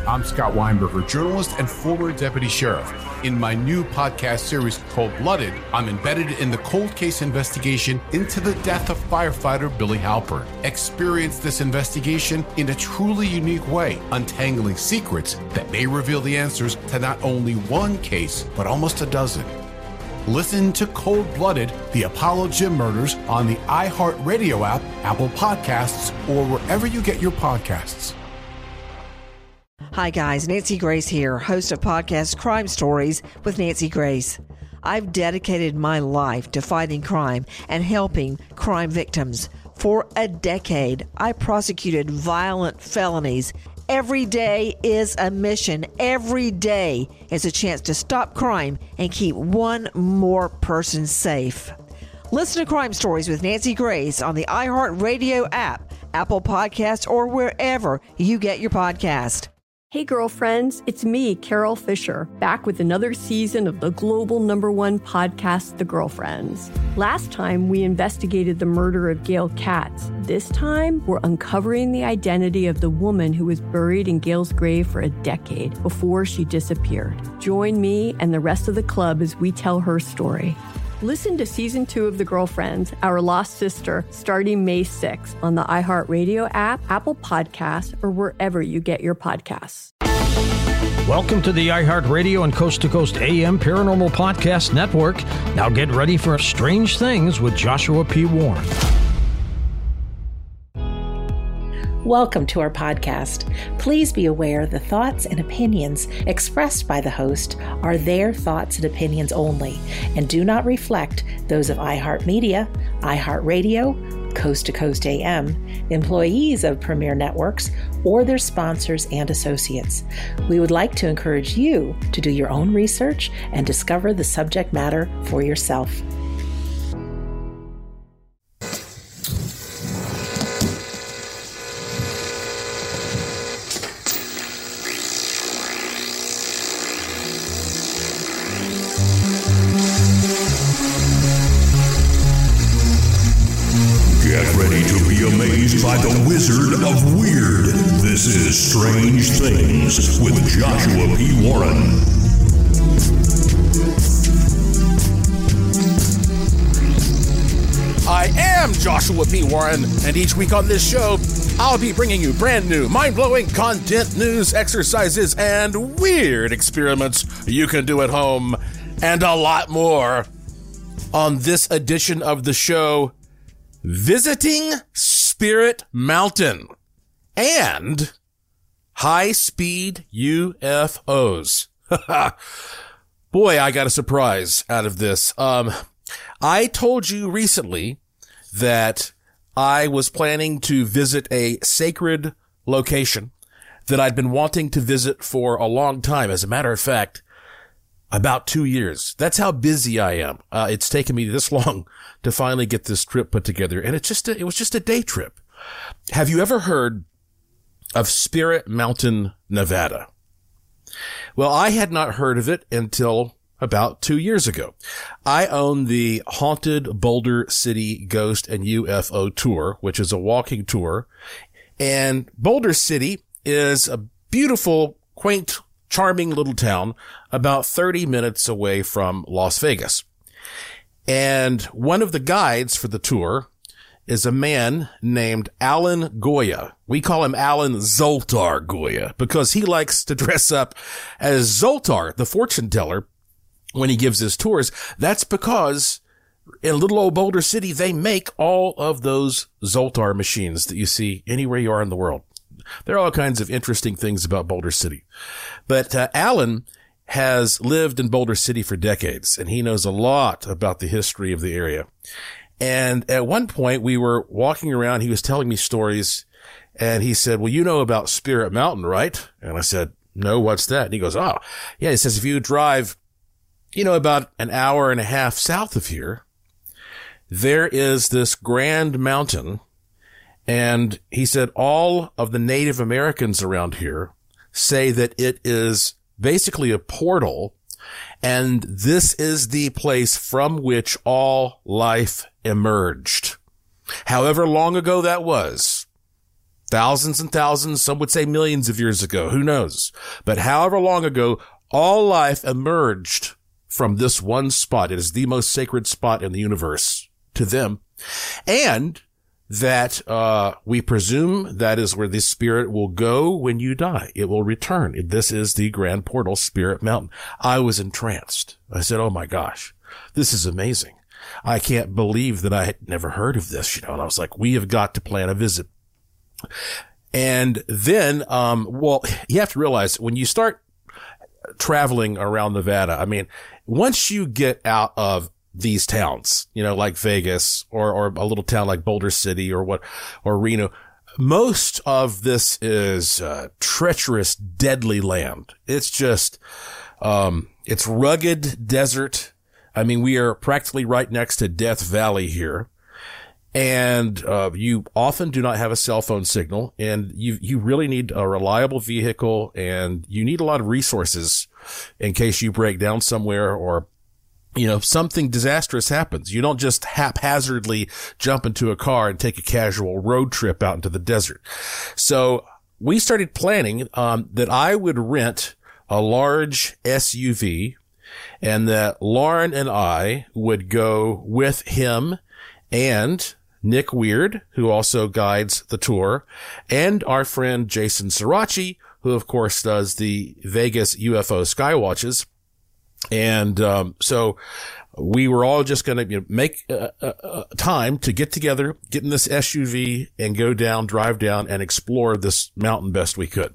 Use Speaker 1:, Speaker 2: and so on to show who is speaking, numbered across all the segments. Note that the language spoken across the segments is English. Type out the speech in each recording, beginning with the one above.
Speaker 1: I'm Scott Weinberger, journalist and former deputy sheriff. In my new podcast series, Cold Blooded, I'm embedded in the cold case investigation into the death of firefighter Billy Halpern. Experience this investigation in a truly unique way, untangling secrets that may reveal the answers to not only one case, but almost a dozen. Listen to Cold Blooded, the Apollo Gym Murders on the iHeartRadio app, Apple Podcasts, or wherever you get your podcasts.
Speaker 2: Hi guys, Nancy Grace here, host of podcast Crime Stories with Nancy Grace. I've dedicated my life to fighting crime and helping crime victims. For a decade, I prosecuted violent felonies. Every day is a mission. Every day is a chance to stop crime and keep one more person safe. Listen to Crime Stories with Nancy Grace on the iHeartRadio app, Apple Podcasts, or wherever you get your podcast.
Speaker 3: Hey girlfriends, it's me, Carol Fisher, back with another season of the global #1 podcast, The Girlfriends. Last time, we investigated the murder of Gail Katz. This time, we're uncovering the identity of the woman who was buried in Gail's grave for a decade before she disappeared. Join me and the rest of the club as we tell her story. Listen to Season 2 of The Girlfriends, Our Lost Sister, starting May 6th on the iHeartRadio app, Apple Podcasts, or wherever you get your podcasts.
Speaker 4: Welcome to the iHeartRadio and Coast to Coast AM Paranormal Podcast Network. Now get ready for Strange Things with Joshua P. Warren.
Speaker 5: Welcome to our podcast. Please be aware the thoughts and opinions expressed by the host are their thoughts and opinions only and do not reflect those of iHeartMedia, iHeartRadio, Coast to Coast AM, employees of Premier Networks, or their sponsors and associates. We would like to encourage you to do your own research and discover the subject matter for yourself.
Speaker 6: By the Wizard of Weird. This is Strange Things with Joshua P. Warren.
Speaker 7: I am Joshua P. Warren, and each week on this show, I'll be bringing you brand new, mind-blowing content, news, exercises, and weird experiments you can do at home, and a lot more. On this edition of the show, visiting Spirit Mountain and high-speed UFOs. Boy, I got a surprise out of this. I told you recently that I was planning to visit a sacred location that I'd been wanting to visit for a long time. As a matter of fact, about 2 years. That's how busy I am. It's taken me this long to finally get this trip put together. And it was just a day trip. Have you ever heard of Spirit Mountain, Nevada? Well, I had not heard of it until about 2 years ago. I own the Haunted Boulder City Ghost and UFO Tour, which is a walking tour. And Boulder City is a beautiful, quaint, charming little town about 30 minutes away from Las Vegas. And one of the guides for the tour is a man named Alan Goya. We call him Alan Zoltar Goya because he likes to dress up as Zoltar, the fortune teller, when he gives his tours. That's because in little old Boulder City, they make all of those Zoltar machines that you see anywhere you are in the world. There are all kinds of interesting things about Boulder City. But Alan has lived in Boulder City for decades, and he knows a lot about the history of the area. And at one point, we were walking around. He was telling me stories, and he said, well, you know about Spirit Mountain, right? And I said, no, what's that? And he goes, oh, yeah. He says, if you drive, about an hour and a half south of here, there is this grand mountain. And he said all of the Native Americans around here say that it is basically a portal, and this is the place from which all life emerged. However long ago that was, thousands and thousands, some would say millions of years ago, who knows? But however long ago, all life emerged from this one spot. It is the most sacred spot in the universe to them. And that we presume that is where this spirit will go when you die. It will return. This is the grand portal, Spirit Mountain. I was entranced. I said, oh my gosh, this is amazing. I can't believe that I had never heard of this, and I was like, we have got to plan a visit. And then, you have to realize when you start traveling around Nevada, I mean, once you get out of these towns, like Vegas or a little town like Boulder City or Reno, most of this is treacherous, deadly land. It's just, it's rugged desert. I mean, we are practically right next to Death Valley here. And, you often do not have a cell phone signal, and you really need a reliable vehicle, and you need a lot of resources in case you break down somewhere or, something disastrous happens. You don't just haphazardly jump into a car and take a casual road trip out into the desert. So we started planning, that I would rent a large SUV and that Lauren and I would go with him and Nick Weird, who also guides the tour, and our friend Jason Sirachi, who of course does the Vegas UFO Skywatches. And so we were all just going to make time to get together, get in this SUV and go down, drive down and explore this mountain best we could.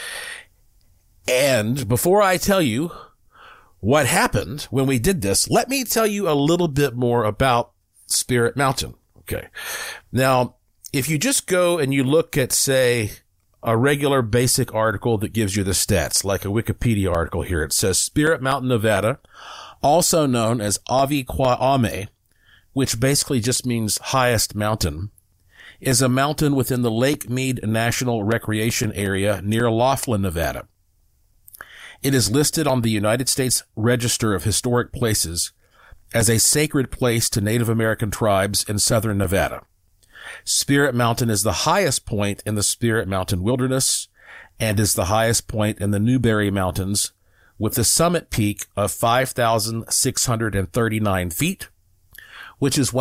Speaker 7: And before I tell you what happened when we did this, let me tell you a little bit more about Spirit Mountain. Okay. Now, if you just go and you look at, say, a regular basic article that gives you the stats, like a Wikipedia article here, it says Spirit Mountain, Nevada, also known as Avi Kwa Ame, which basically just means highest mountain, is a mountain within the Lake Mead National Recreation Area near Laughlin, Nevada. It is listed on the United States Register of Historic Places as a sacred place to Native American tribes in southern Nevada. Spirit Mountain is the highest point in the Spirit Mountain Wilderness and is the highest point in the Newberry Mountains, with the summit peak of 5,639 feet, which is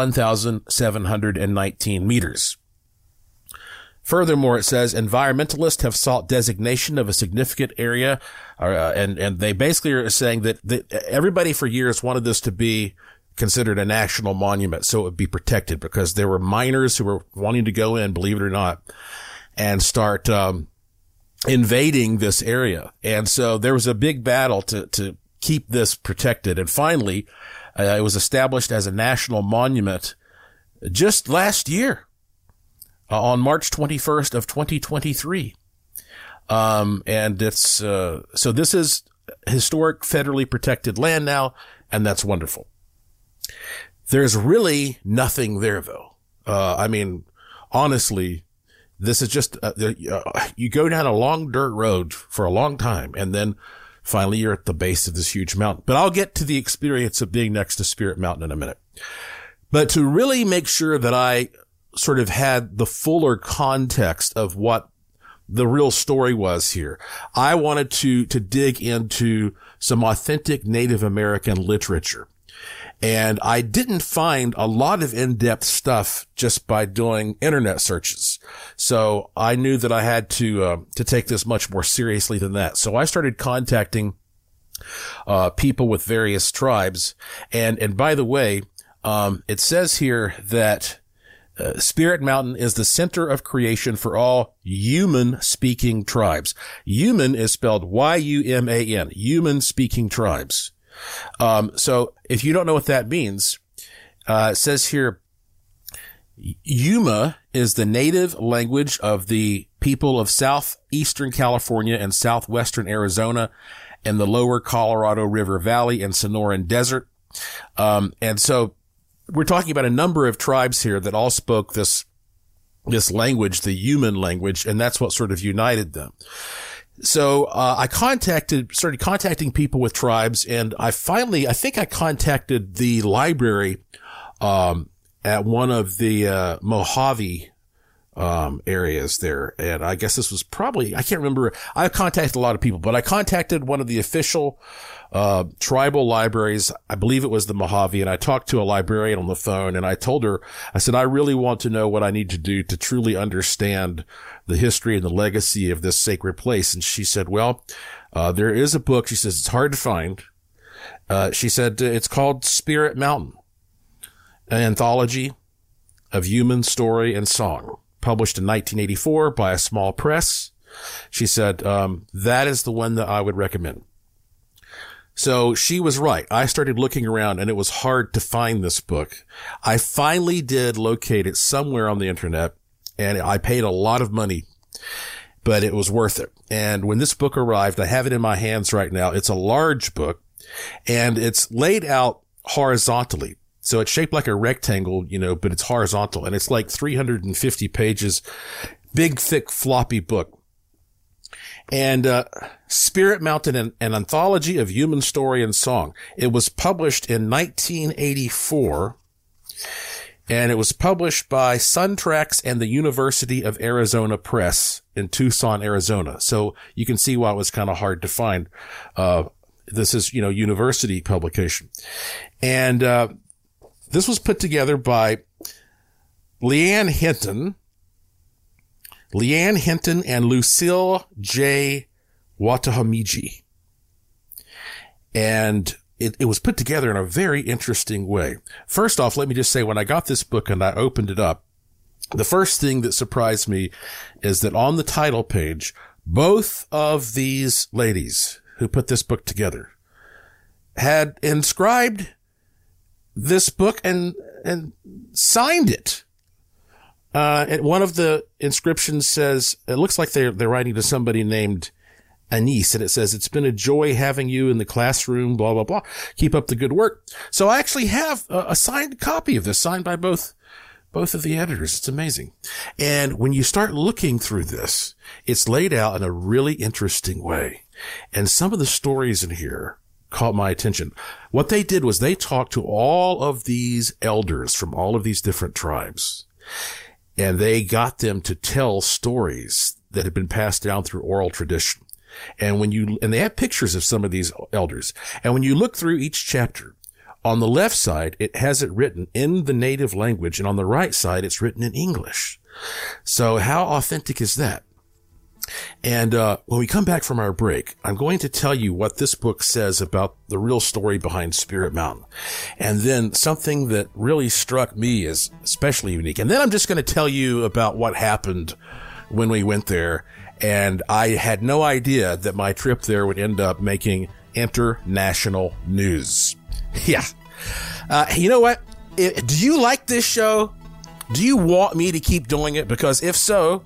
Speaker 7: 1,719 meters. Furthermore, it says environmentalists have sought designation of a significant area, and they basically are saying that everybody for years wanted this to be considered a national monument, so it would be protected, because there were miners who were wanting to go in, believe it or not, and start invading this area. And so there was a big battle to keep this protected. And finally, it was established as a national monument just last year, on March 21st of 2023. And it's, so this is historic federally protected land now, and that's wonderful. There's really nothing there though. I mean, honestly, this is just, you go down a long dirt road for a long time, and then finally you're at the base of this huge mountain. But I'll get to the experience of being next to Spirit Mountain in a minute. But to really make sure that I sort of had the fuller context of what the real story was here, I wanted to dig into some authentic Native American literature. And I didn't find a lot of in-depth stuff just by doing internet searches. So I knew that I had to take this much more seriously than that. So I started contacting, people with various tribes. And by the way, it says here that, Spirit Mountain is the center of creation for all human-speaking tribes. Human is spelled Y-U-M-A-N, human-speaking tribes. So if you don't know what that means, it says here, Yuma is the native language of the people of southeastern California and southwestern Arizona and the lower Colorado River Valley and Sonoran Desert. And so we're talking about a number of tribes here that all spoke this language, the human language, and that's what sort of united them. So, I started contacting people with tribes, and I think I contacted the library, at one of the, Mojave, areas there. And I guess this was probably, I can't remember. I contacted a lot of people, but I contacted one of the official, tribal libraries. I believe it was the Mojave, and I talked to a librarian on the phone, and I told her, I said, I really want to know what I need to do to truly understand the history and the legacy of this sacred place. And she said, well, there is a book. She says it's hard to find. She said it's called Spirit Mountain, an anthology of human story and song, published in 1984 by a small press. She said, that is the one that I would recommend. So she was right. I started looking around, and it was hard to find this book. I finally did locate it somewhere on the internet, and I paid a lot of money, but it was worth it. And when this book arrived, I have it in my hands right now. It's a large book, and it's laid out horizontally. So it's shaped like a rectangle, but it's horizontal, and it's like 350 pages, big, thick, floppy book. And Spirit Mountain, an anthology of human story and song. It was published in 1984, and it was published by Sun Tracks and the University of Arizona Press in Tucson, Arizona. So you can see why it was kind of hard to find. This is, university publication. And this was put together by Leanne Hinton and Lucille J. Watahamiji. And it was put together in a very interesting way. First off, let me just say, when I got this book and I opened it up, the first thing that surprised me is that on the title page, both of these ladies who put this book together had inscribed this book and signed it. And one of the inscriptions says, it looks like they're writing to somebody named Anise, and it says, it's been a joy having you in the classroom, blah, blah, blah. Keep up the good work. So I actually have a signed copy of this, signed by both of the editors. It's amazing. And when you start looking through this, it's laid out in a really interesting way. And some of the stories in here caught my attention. What they did was they talked to all of these elders from all of these different tribes, and they got them to tell stories that had been passed down through oral tradition. And they have pictures of some of these elders. And when you look through each chapter, on the left side, it has it written in the native language, and on the right side, it's written in English. So how authentic is that? And when we come back from our break, I'm going to tell you what this book says about the real story behind Spirit Mountain. And then something that really struck me as especially unique. And then I'm just going to tell you about what happened when we went there. And I had no idea that my trip there would end up making international news. Yeah. You know what? Do you like this show? Do you want me to keep doing it? Because if so,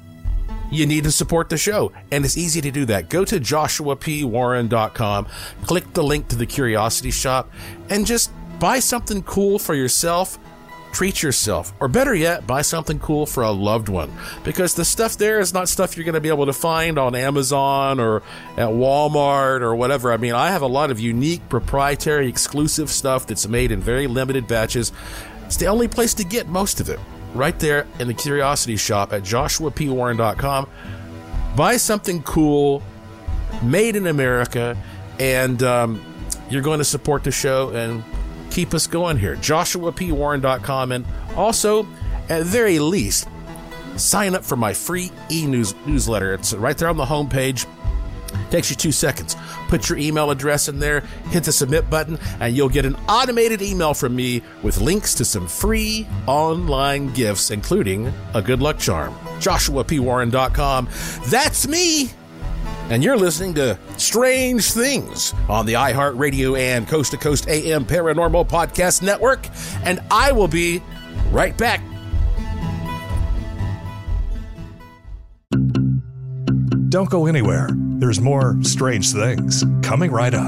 Speaker 7: you need to support the show, and it's easy to do that. Go to joshuapwarren.com, click the link to the Curiosity Shop, and just buy something cool for yourself, treat yourself, or better yet, buy something cool for a loved one, because the stuff there is not stuff you're going to be able to find on Amazon or at Walmart or whatever. I mean, I have a lot of unique, proprietary, exclusive stuff that's made in very limited batches. It's the only place to get most of it. Right there in the Curiosity Shop at joshuapwarren.com. Buy something cool, made in America, and you're going to support the show and keep us going here. joshuapwarren.com. And also, at the very least, sign up for my free e-newsletter. It's right there on the homepage. Takes you 2 seconds. Put your email address in there, hit the submit button, and you'll get an automated email from me with links to some free online gifts, including a good luck charm. joshuapwarren.com. That's me. And you're listening to Strange Things on the iHeartRadio and Coast to Coast AM Paranormal Podcast Network. And I will be right back.
Speaker 8: Don't go anywhere. There's more Strange Things coming right up.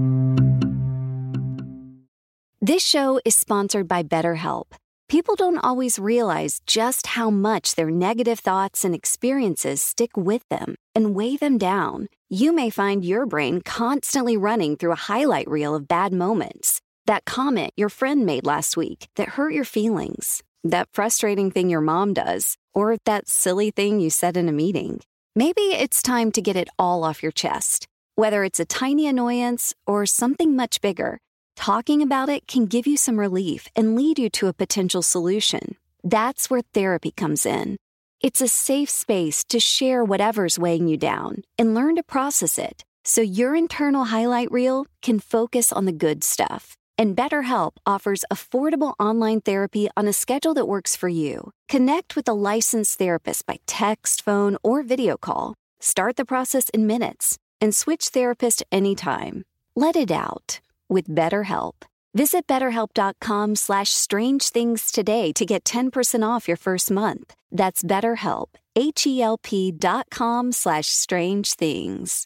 Speaker 9: This show is sponsored by BetterHelp. People don't always realize just how much their negative thoughts and experiences stick with them and weigh them down. You may find your brain constantly running through a highlight reel of bad moments. That comment your friend made last week that hurt your feelings. That frustrating thing your mom does. or that silly thing you said in a meeting. Maybe it's time to get it all off your chest. Whether it's a tiny annoyance or something much bigger, talking about it can give you some relief and lead you to a potential solution. That's where therapy comes in. It's a safe space to share whatever's weighing you down and learn to process it so your internal highlight reel can focus on the good stuff. And BetterHelp offers affordable online therapy on a schedule that works for you. Connect with a licensed therapist by text, phone, or video call. Start the process in minutes and switch therapist anytime. Let it out with BetterHelp. Visit BetterHelp.com/strangethings today to get 10% off your first month. That's BetterHelp, HELP.com/strangethings.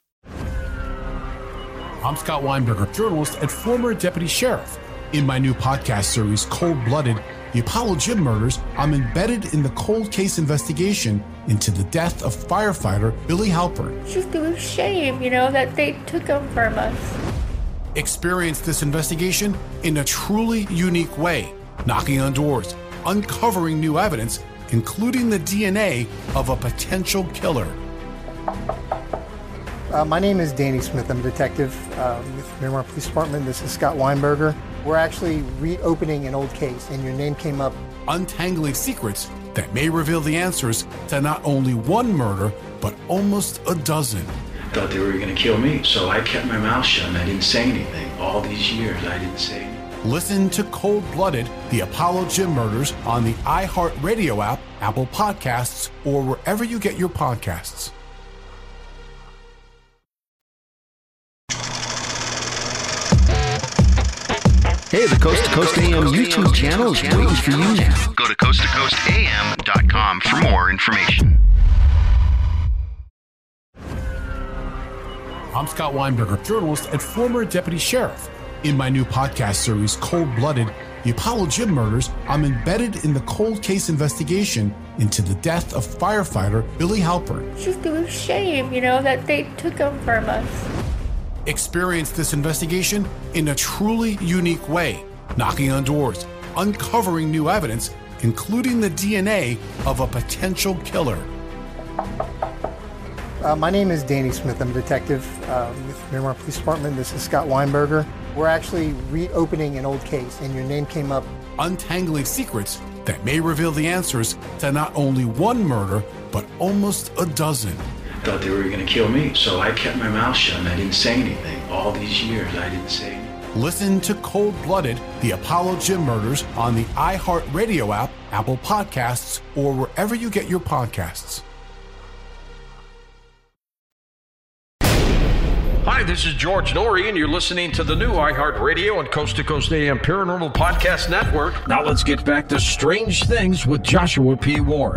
Speaker 1: I'm Scott Weinberger, journalist and former deputy sheriff. In my new podcast series, Cold Blooded, The Apollo Gym Murders, I'm embedded in the cold case investigation into the death of firefighter Billy Halpern.
Speaker 10: It's just a shame, that they took him from us.
Speaker 1: Experience this investigation in a truly unique way, knocking on doors, uncovering new evidence, including the DNA of a potential killer.
Speaker 11: My name is Danny Smith. I'm a detective with Miramar Police Department. This is Scott Weinberger. We're actually reopening an old case, and your name came up.
Speaker 1: Untangling secrets that may reveal the answers to not only one murder, but almost a dozen.
Speaker 12: Thought they were going to kill me, so I kept my mouth shut and I didn't say anything. All these years, I didn't say anything.
Speaker 1: Listen to Cold Blooded, The Apollo Gym Murders on the iHeartRadio app, Apple Podcasts, or wherever you get your podcasts.
Speaker 13: Hey, the Coast to Coast AM YouTube channel is waiting for you now.
Speaker 14: Go to coasttocoastam.com for more information.
Speaker 1: I'm Scott Weinberger, journalist and former deputy sheriff. In my new podcast series, Cold Blooded, The Apollo Gym Murders, I'm embedded in the cold case investigation into the death of firefighter Billy Halpern.
Speaker 10: It's just a shame, that they took him from us.
Speaker 1: Experience this investigation in a truly unique way, knocking on doors, uncovering new evidence, including the DNA of a potential killer.
Speaker 11: My name is Danny Smith. I'm a detective with Miramar Police Department. This is Scott Weinberger. We're actually reopening an old case, and your name came up.
Speaker 1: Untangling secrets that may reveal the answers to not only one murder, but almost a dozen.
Speaker 12: Thought they were going to kill me, so I kept my mouth shut and I didn't say anything. All these years, I didn't say anything.
Speaker 1: Listen to Cold Blooded, The Apollo Gym Murders on the iHeartRadio app, Apple Podcasts, or wherever you get your podcasts.
Speaker 4: Hi, this is George Norrie, and you're listening to the new iHeartRadio and Coast to Coast AM Paranormal Podcast Network. Now let's get back to Strange Things with Joshua P. Warren.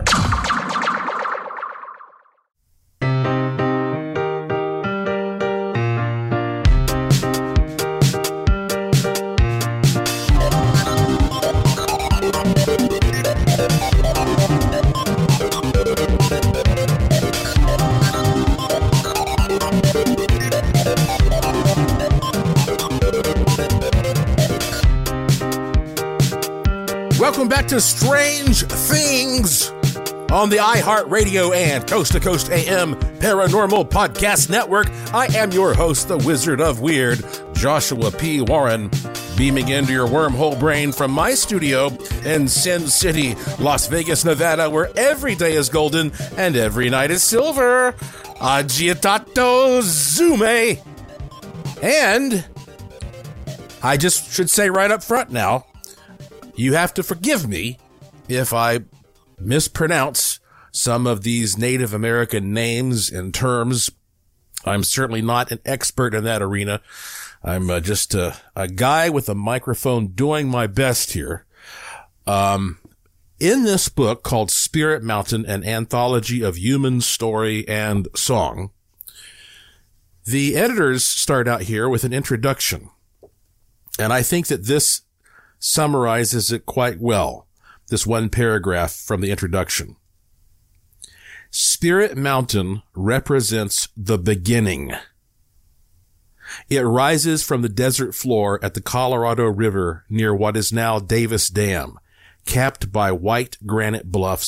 Speaker 7: Welcome back to Strange Things on the iHeartRadio and Coast to Coast AM Paranormal Podcast Network. I am your host, the Wizard of Weird, Joshua P. Warren, beaming into your wormhole brain from my studio in Sin City, Las Vegas, Nevada, where every day is golden and every night is silver. Agitato Zume. And I just should say right up front now, you have to forgive me if I mispronounce some of these Native American names and terms. I'm certainly not an expert in that arena. I'm just a guy with a microphone doing my best here. In this book called Spirit Mountain, an anthology of human story and song, the editors start out here with an introduction. And I think that this summarizes it quite well, this one paragraph from the introduction. Spirit Mountain represents the beginning. It rises from the desert floor at the Colorado River near what is now Davis Dam, capped by white granite bluffs,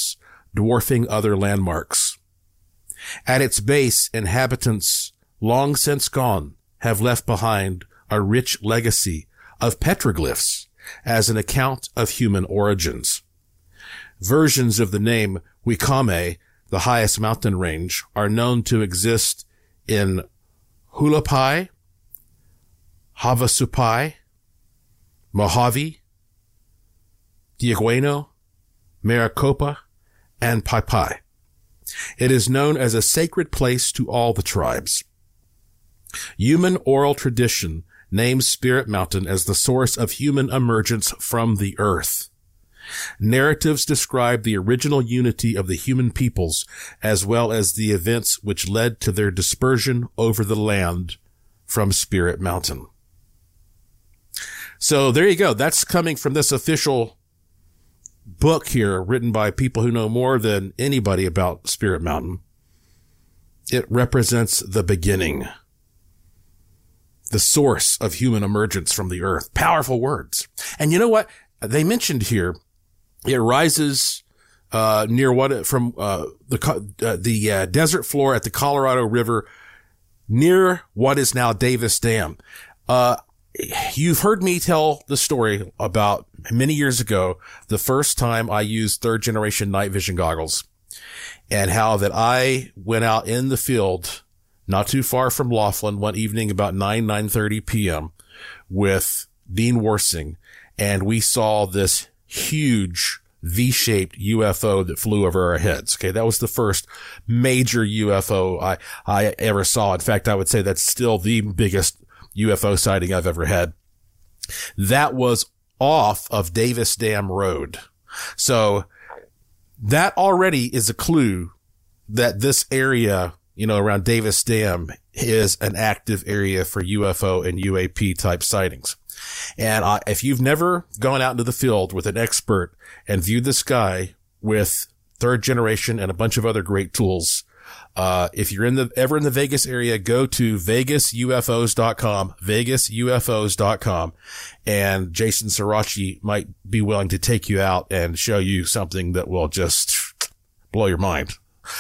Speaker 7: dwarfing other landmarks. At its base, inhabitants long since gone have left behind a rich legacy of petroglyphs as an account of human origins. Versions of the name Wikame, the highest mountain range, are known to exist in Hulapai, Havasupai, Mojave, Diagueno, Maricopa, and Paipai. It is known as a sacred place to all the tribes. Human oral tradition names Spirit Mountain as the source of human emergence from the earth. Narratives describe the original unity of the human peoples, as well as the events which led to their dispersion over the land from Spirit Mountain. So there you go. That's coming from this official book here, written by people who know more than anybody about Spirit Mountain. It represents the beginning, the source of human emergence from the earth. Powerful words. And you know what? They mentioned here, it rises near the desert floor at the Colorado River, near what is now Davis Dam. You've heard me tell the story about many years ago, the first time I used third generation night vision goggles, and how that I went out in the field not too far from Laughlin one evening about 9:30 p.m. with Dean Worsing, and we saw this huge V-shaped UFO that flew over our heads. Okay. That was the first major UFO I ever saw. In fact, I would say that's still the biggest UFO sighting I've ever had. That was off of Davis Dam Road. So that already is a clue that this area, around Davis Dam is an active area for UFO and UAP type sightings. And if you've never gone out into the field with an expert and viewed the sky with third generation and a bunch of other great tools, if you're ever in the Vegas area, go to vegasufos.com, and Jason Sirachi might be willing to take you out and show you something that will just blow your mind.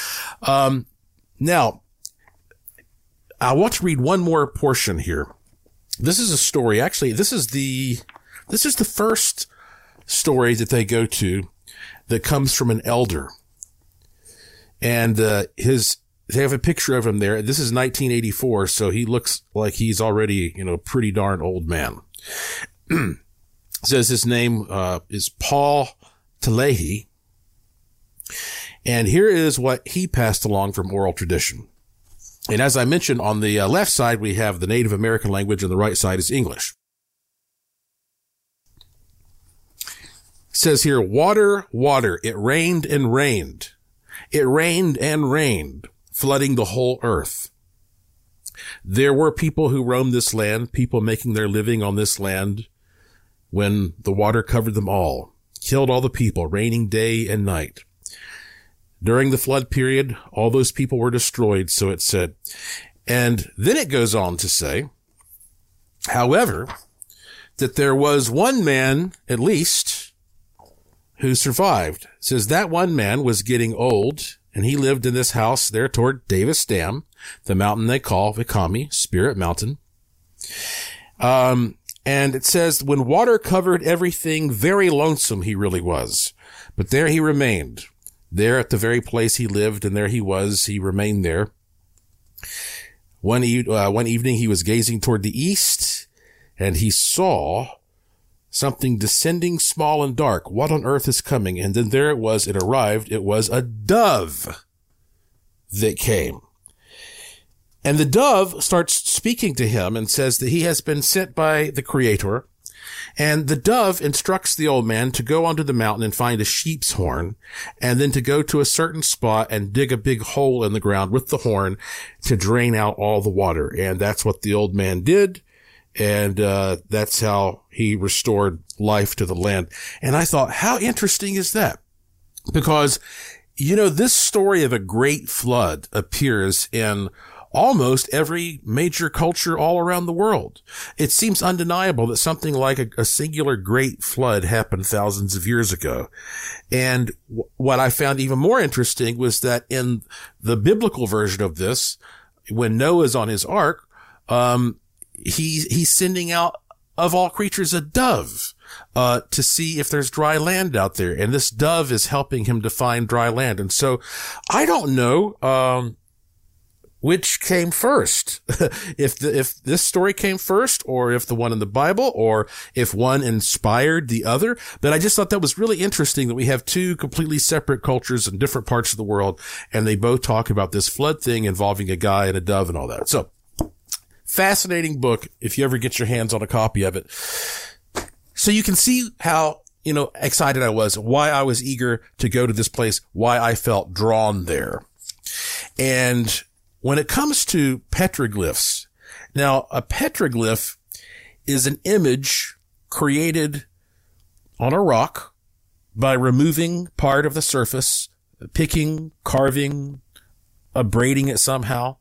Speaker 7: Now, I want to read one more portion here. This is a story. Actually, this is the first story that they go to that comes from an elder. And, they have a picture of him there. This is 1984, so he looks like he's already, pretty darn old man. Says his name, is Paul Telehi. And here is what he passed along from oral tradition. And as I mentioned, on the left side, we have the Native American language, and the right side is English. It says here, water, water, it rained and rained. It rained and rained, flooding the whole earth. There were people who roamed this land, people making their living on this land, when the water covered them all, killed all the people, raining day and night. During the flood period, all those people were destroyed, so it said. And then it goes on to say, however, that there was one man, at least, who survived. It says that one man was getting old, and he lived in this house there toward Davis Dam, the mountain they call Wikame, Spirit Mountain. And it says, when water covered everything, very lonesome he really was. But there he remained. There at the very place he lived, and there he was, he remained there. One evening he was gazing toward the east, and he saw something descending small and dark. What on earth is coming? And then there it was, it arrived. It was a dove that came. And the dove starts speaking to him and says that he has been sent by the Creator. And the dove instructs the old man to go onto the mountain and find a sheep's horn, and then to go to a certain spot and dig a big hole in the ground with the horn to drain out all the water. And that's what the old man did. And that's how he restored life to the land. And I thought, how interesting is that? Because, this story of a great flood appears in almost every major culture all around the world. It seems undeniable that something like a singular great flood happened thousands of years ago. And what I found even more interesting was that in the biblical version of this, when Noah's on his ark, he's sending out, of all creatures, a dove, to see if there's dry land out there. And this dove is helping him to find dry land. And so I don't know, which came first, if this story came first, or if the one in the Bible, or if one inspired the other. But I just thought that was really interesting that we have two completely separate cultures in different parts of the world, and they both talk about this flood thing involving a guy and a dove and all that. So, fascinating book if you ever get your hands on a copy of it. So you can see how, excited I was, why I was eager to go to this place, why I felt drawn there. And when it comes to petroglyphs, now a petroglyph is an image created on a rock by removing part of the surface, picking, carving, abrading it somehow.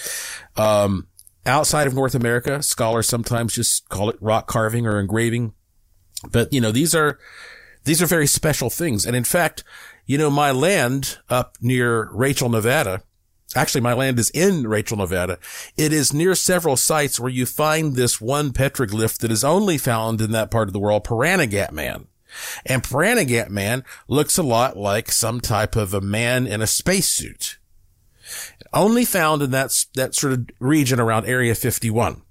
Speaker 7: Outside of North America, scholars sometimes just call it rock carving or engraving. But, these are very special things. And in fact, my land up near Rachel, Nevada, actually, my land is in Rachel, Nevada. It is near several sites where you find this one petroglyph that is only found in that part of the world, Pahranagat Man. And Pahranagat Man looks a lot like some type of a man in a spacesuit. Only found in that sort of region around Area 51.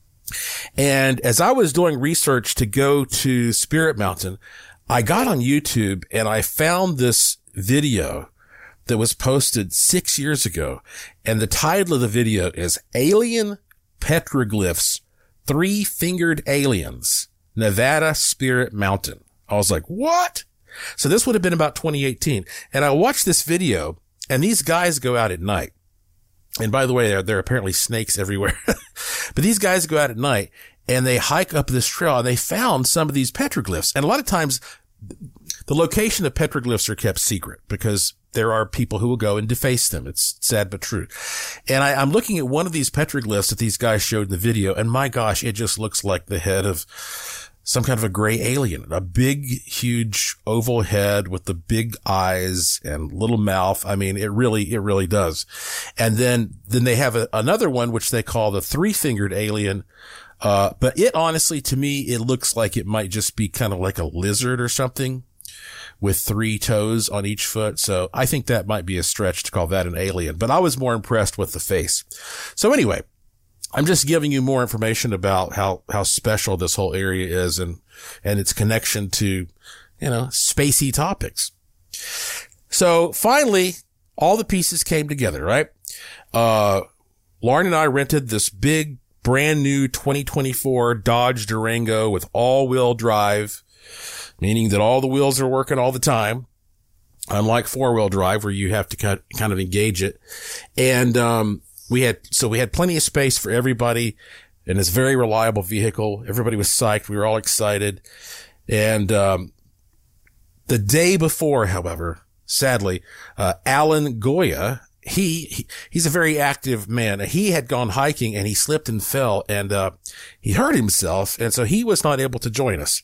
Speaker 7: And as I was doing research to go to Spirit Mountain, I got on YouTube and I found this video that was posted 6 years ago. And the title of the video is Alien Petroglyphs, Three-Fingered Aliens, Nevada Spirit Mountain. I was like, what? So this would have been about 2018. And I watched this video, and these guys go out at night. And by the way, there are apparently snakes everywhere. But these guys go out at night and they hike up this trail, and they found some of these petroglyphs. And a lot of times the location of petroglyphs are kept secret because there are people who will go and deface them. It's sad but true. And I'm looking at one of these petroglyphs that these guys showed in the video, and my gosh, it just looks like the head of some kind of a gray alien, a big, huge oval head with the big eyes and little mouth. I mean, it really does. And then they have another one, which they call the three-fingered alien. But it honestly, to me, it looks like it might just be kind of like a lizard or something with 3 toes on each foot. So I think that might be a stretch to call that an alien, but I was more impressed with the face. So anyway, I'm just giving you more information about how special this whole area is and its connection to, spacey topics. So finally, all the pieces came together, right? Lauren and I rented this big, brand new 2024 Dodge Durango with all-wheel drive, meaning that all the wheels are working all the time, unlike 4-wheel drive where you have to kind of engage it. And, we had plenty of space for everybody, and it's a very reliable vehicle. Everybody was psyched. We were all excited. And, the day before, however, sadly, Alan Goya, he's a very active man. He had gone hiking and he slipped and fell and, he hurt himself. And so he was not able to join us.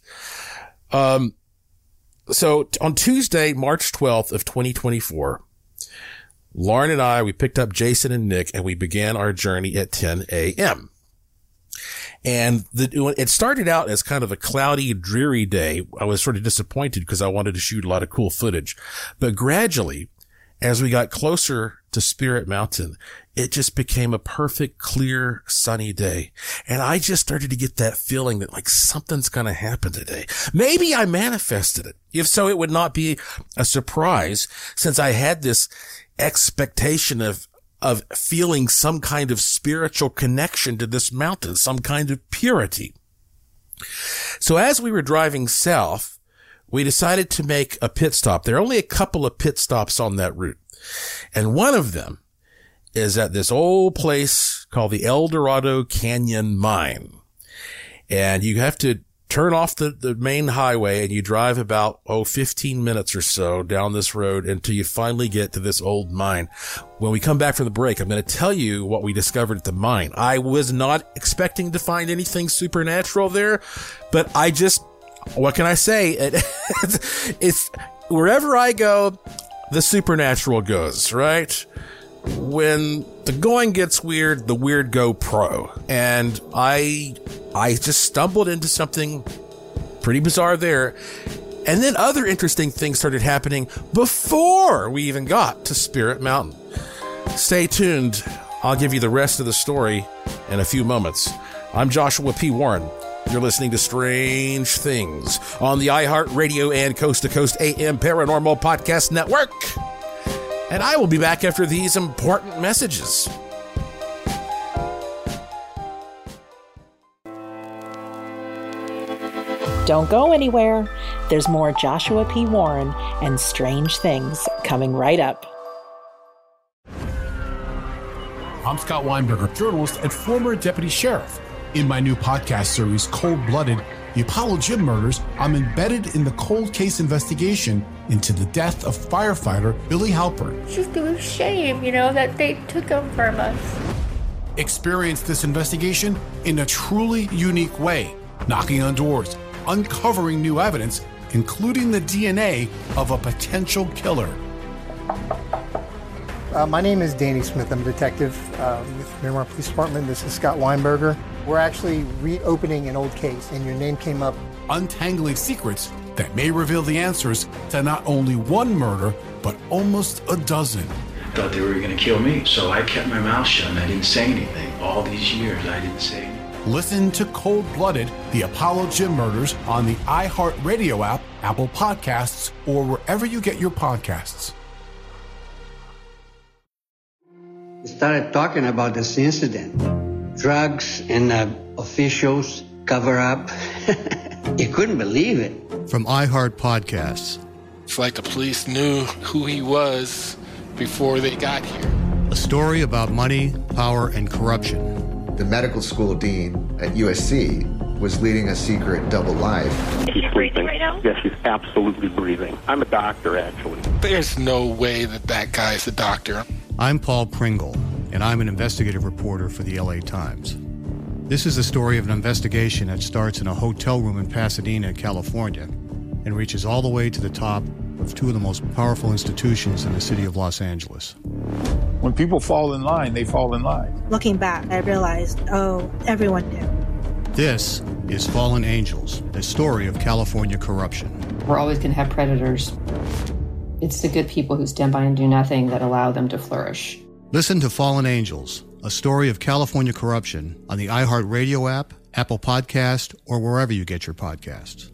Speaker 7: So on Tuesday, March 12th of 2024, Lauren and I, we picked up Jason and Nick, and we began our journey at 10 a.m. And it started out as kind of a cloudy, dreary day. I was sort of disappointed because I wanted to shoot a lot of cool footage. But gradually, as we got closer to Spirit Mountain, it just became a perfect, clear, sunny day. And I just started to get that feeling that like something's going to happen today. Maybe I manifested it. If so, it would not be a surprise since I had this expectation of feeling some kind of spiritual connection to this mountain, some kind of purity. So as we were driving south, we decided to make a pit stop. There are only a couple of pit stops on that route. And one of them is at this old place called the El Dorado Canyon Mine. And you have to turn off the main highway and you drive about, 15 minutes or so down this road until you finally get to this old mine. When we come back from the break, I'm going to tell you what we discovered at the mine. I was not expecting to find anything supernatural there, but what can I say? It's wherever I go, the supernatural goes, right? When the going gets weird, the weird go pro. And I just stumbled into something pretty bizarre there. And then other interesting things started happening before we even got to Spirit Mountain. Stay tuned. I'll give you the rest of the story in a few moments. I'm Joshua P. Warren. You're listening to Strange Things on the iHeartRadio and Coast to Coast AM Paranormal Podcast Network. And I will be back after these important messages.
Speaker 5: Don't go anywhere. There's more Joshua P. Warren and Strange Things coming right up.
Speaker 1: I'm Scott Weinberger, journalist and former deputy sheriff. In my new podcast series, Cold Blooded, The Apollo Gym Murders, I'm embedded in the cold case investigation into the death of firefighter Billy Halpern.
Speaker 10: It's just a shame, that they took him from us.
Speaker 1: Experience this investigation in a truly unique way, knocking on doors, uncovering new evidence, including the DNA of a potential killer.
Speaker 11: My name is Danny Smith. I'm a detective with Miramar Police Department. This is Scott Weinberger. We're actually reopening an old case, and your name came up.
Speaker 1: Untangling secrets that may reveal the answers to not only one murder, but almost a dozen.
Speaker 12: I thought they were going to kill me, so I kept my mouth shut and I didn't say anything. All these years, I didn't say anything.
Speaker 1: Listen to Cold Blooded, The Apollo Gym Murders on the iHeartRadio app, Apple Podcasts, or wherever you get your podcasts.
Speaker 15: We started talking about this incident. Drugs and officials cover up. You couldn't believe it.
Speaker 16: From iHeart Podcasts.
Speaker 17: It's like the police knew who he was before they got here.
Speaker 16: A story about money, power, and corruption.
Speaker 18: The medical school dean at USC was leading a secret double life.
Speaker 19: He's breathing right now? Yes, he's absolutely breathing. I'm a doctor, actually.
Speaker 17: There's no way that guy's a doctor.
Speaker 16: I'm Paul Pringle, and I'm an investigative reporter for the LA Times. This is the story of an investigation that starts in a hotel room in Pasadena, California, and reaches all the way to the top of two of the most powerful institutions in the city of Los Angeles.
Speaker 20: When people fall in line, they fall in line.
Speaker 21: Looking back, I realized, everyone knew.
Speaker 16: This is Fallen Angels, the story of California corruption.
Speaker 22: We're always going to have predators. It's the good people who stand by and do nothing that allow them to flourish.
Speaker 16: Listen to Fallen Angels, a story of California corruption on the iHeartRadio app, Apple Podcast, or wherever you get your podcasts.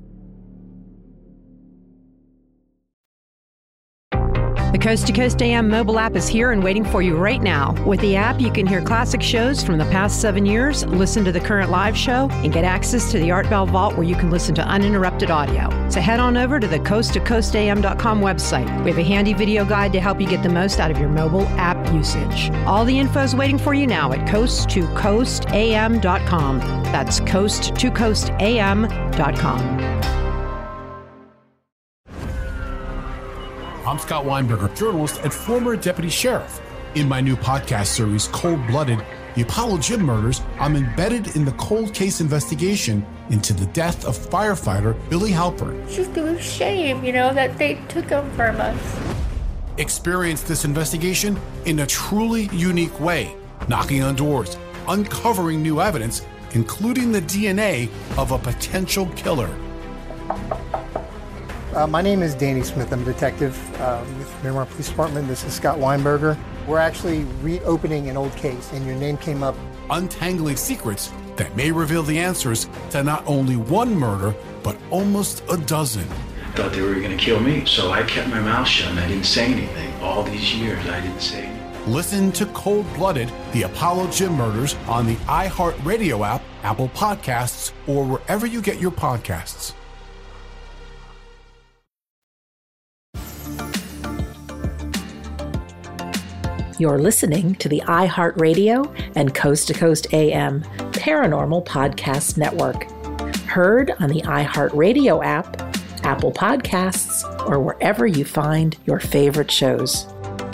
Speaker 23: The Coast to Coast AM mobile app is here and waiting for you right now. With the app, you can hear classic shows from the past 7 years, listen to the current live show, and get access to the Art Bell Vault where you can listen to uninterrupted audio. So head on over to the coasttocoastam.com website. We have a handy video guide to help you get the most out of your mobile app usage. All the info is waiting for you now at coasttocoastam.com. That's coasttocoastam.com.
Speaker 1: I'm Scott Weinberger, journalist and former deputy sheriff. In my new podcast series, Cold Blooded, The Apollo Gym Murders, I'm embedded in the cold case investigation into the death of firefighter Billy Halpern.
Speaker 10: It's just a shame, that they took him from us.
Speaker 1: Experience this investigation in a truly unique way, knocking on doors, uncovering new evidence, including the DNA of a potential killer.
Speaker 11: My name is Danny Smith. I'm a detective with Miramar Police Department. This is Scott Weinberger. We're actually reopening an old case, and your name came up.
Speaker 1: Untangling secrets that may reveal the answers to not only one murder, but almost a dozen.
Speaker 12: I thought they were going to kill me, so I kept my mouth shut and I didn't say anything. All these years, I didn't say anything.
Speaker 1: Listen to Cold Blooded, The Apollo Gym Murders on the iHeartRadio app, Apple Podcasts, or wherever you get your podcasts.
Speaker 5: You're listening to the iHeartRadio and Coast to Coast AM Paranormal Podcast Network. Heard on the iHeartRadio app, Apple Podcasts, or wherever you find your favorite shows.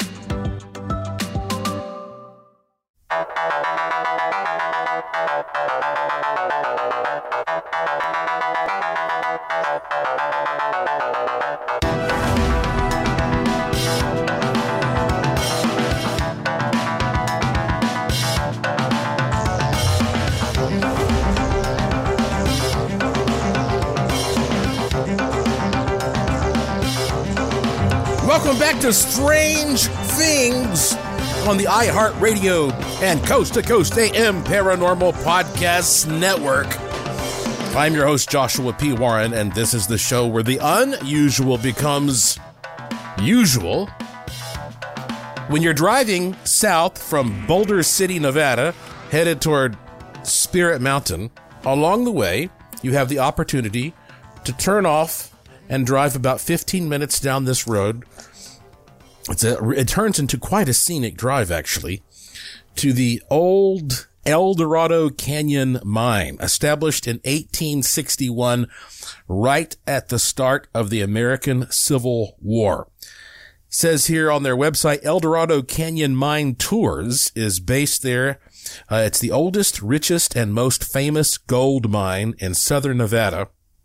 Speaker 7: Welcome back to Strange Things on the iHeartRadio and Coast to Coast AM Paranormal Podcasts Network. I'm your host, Joshua P. Warren, and this is the show where the unusual becomes usual. When you're driving south from Boulder City, Nevada, headed toward Spirit Mountain, along the way, you have the opportunity to turn off and drive about 15 minutes down this road. It turns into quite a scenic drive, actually, to the old El Dorado Canyon Mine, established in 1861, right at the start of the American Civil War. It says here on their website, El Dorado Canyon Mine Tours is based there. It's the oldest, richest, and most famous gold mine in southern Nevada.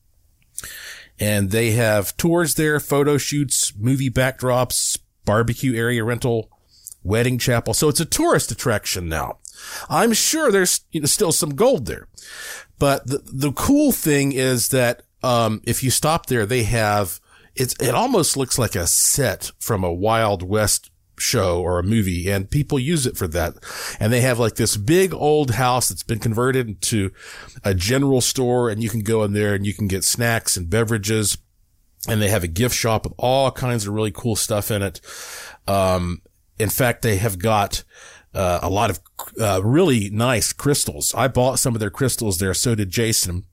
Speaker 7: And they have tours there, photo shoots, movie backdrops, barbecue area rental, wedding chapel. So it's a tourist attraction now. I'm sure there's still some gold there. But the cool thing is that if you stop there, they have it almost looks like a set from a Wild West show or a movie, and people use it for that. And they have like this big old house that's been converted into a general store, and you can go in there and you can get snacks and beverages. And they have a gift shop with all kinds of really cool stuff in it. In fact, they have got a lot of really nice crystals. I bought some of their crystals there. So did Jason.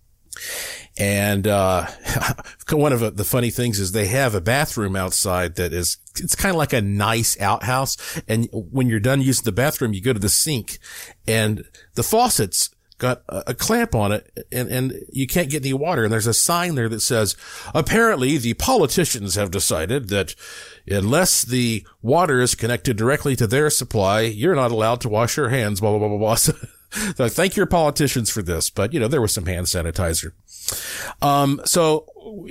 Speaker 7: And one of the funny things is they have a bathroom outside that it's kind of like a nice outhouse. And when you're done using the bathroom, you go to the sink, and the faucet's got a clamp on it, and you can't get any water. And there's a sign there that says, apparently the politicians have decided that unless the water is connected directly to their supply, you're not allowed to wash your hands, blah, blah, blah, blah, blah. So thank your politicians for this. But, there was some hand sanitizer. So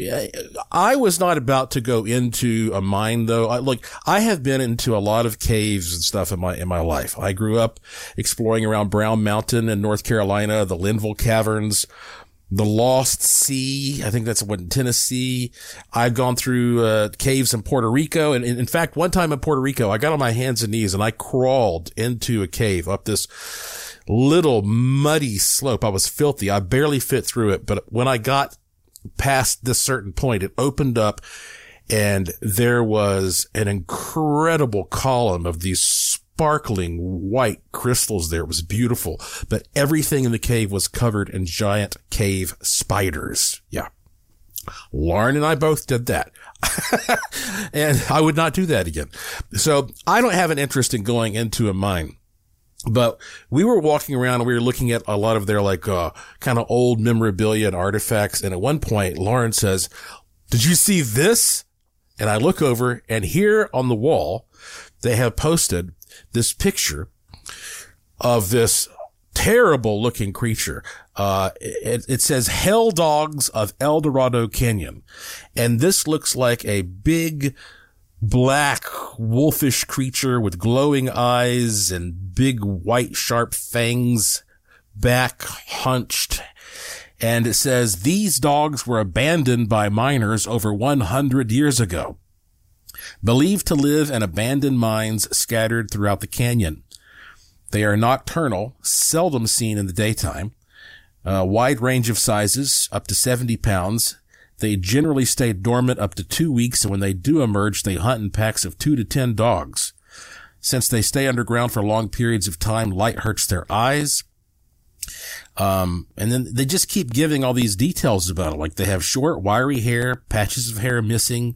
Speaker 7: I was not about to go into a mine, though. I have been into a lot of caves and stuff in my life. I grew up exploring around Brown Mountain in North Carolina, the Linville Caverns, the Lost Sea. I think that's in Tennessee. I've gone through caves in Puerto Rico. And in fact, one time in Puerto Rico, I got on my hands and knees and I crawled into a cave up this little muddy slope. I was filthy. I barely fit through it. But when I got past this certain point, it opened up and there was an incredible column of these sparkling white crystals there. It was beautiful, but everything in the cave was covered in giant cave spiders. Yeah. Lauren and I both did that. And I would not do that again. So I don't have an interest in going into a mine. But we were walking around and we were looking at a lot of their kind of old memorabilia and artifacts. And at one point, Lauren says, "Did you see this?" And I look over, and here on the wall, they have posted this picture of this terrible looking creature. It says Hell Dogs of El Dorado Canyon. And this looks like a big black wolfish creature with glowing eyes and big white sharp fangs, back hunched. And it says these dogs were abandoned by miners over 100 years ago, believed to live in abandoned mines scattered throughout the canyon. They are nocturnal, seldom seen in the daytime, wide range of sizes, up to 70 pounds. They generally stay dormant up to 2 weeks, and when they do emerge, they hunt in packs of 2 to 10 dogs. Since they stay underground for long periods of time, light hurts their eyes. And then they just keep giving all these details about it. Like they have short, wiry hair, patches of hair missing.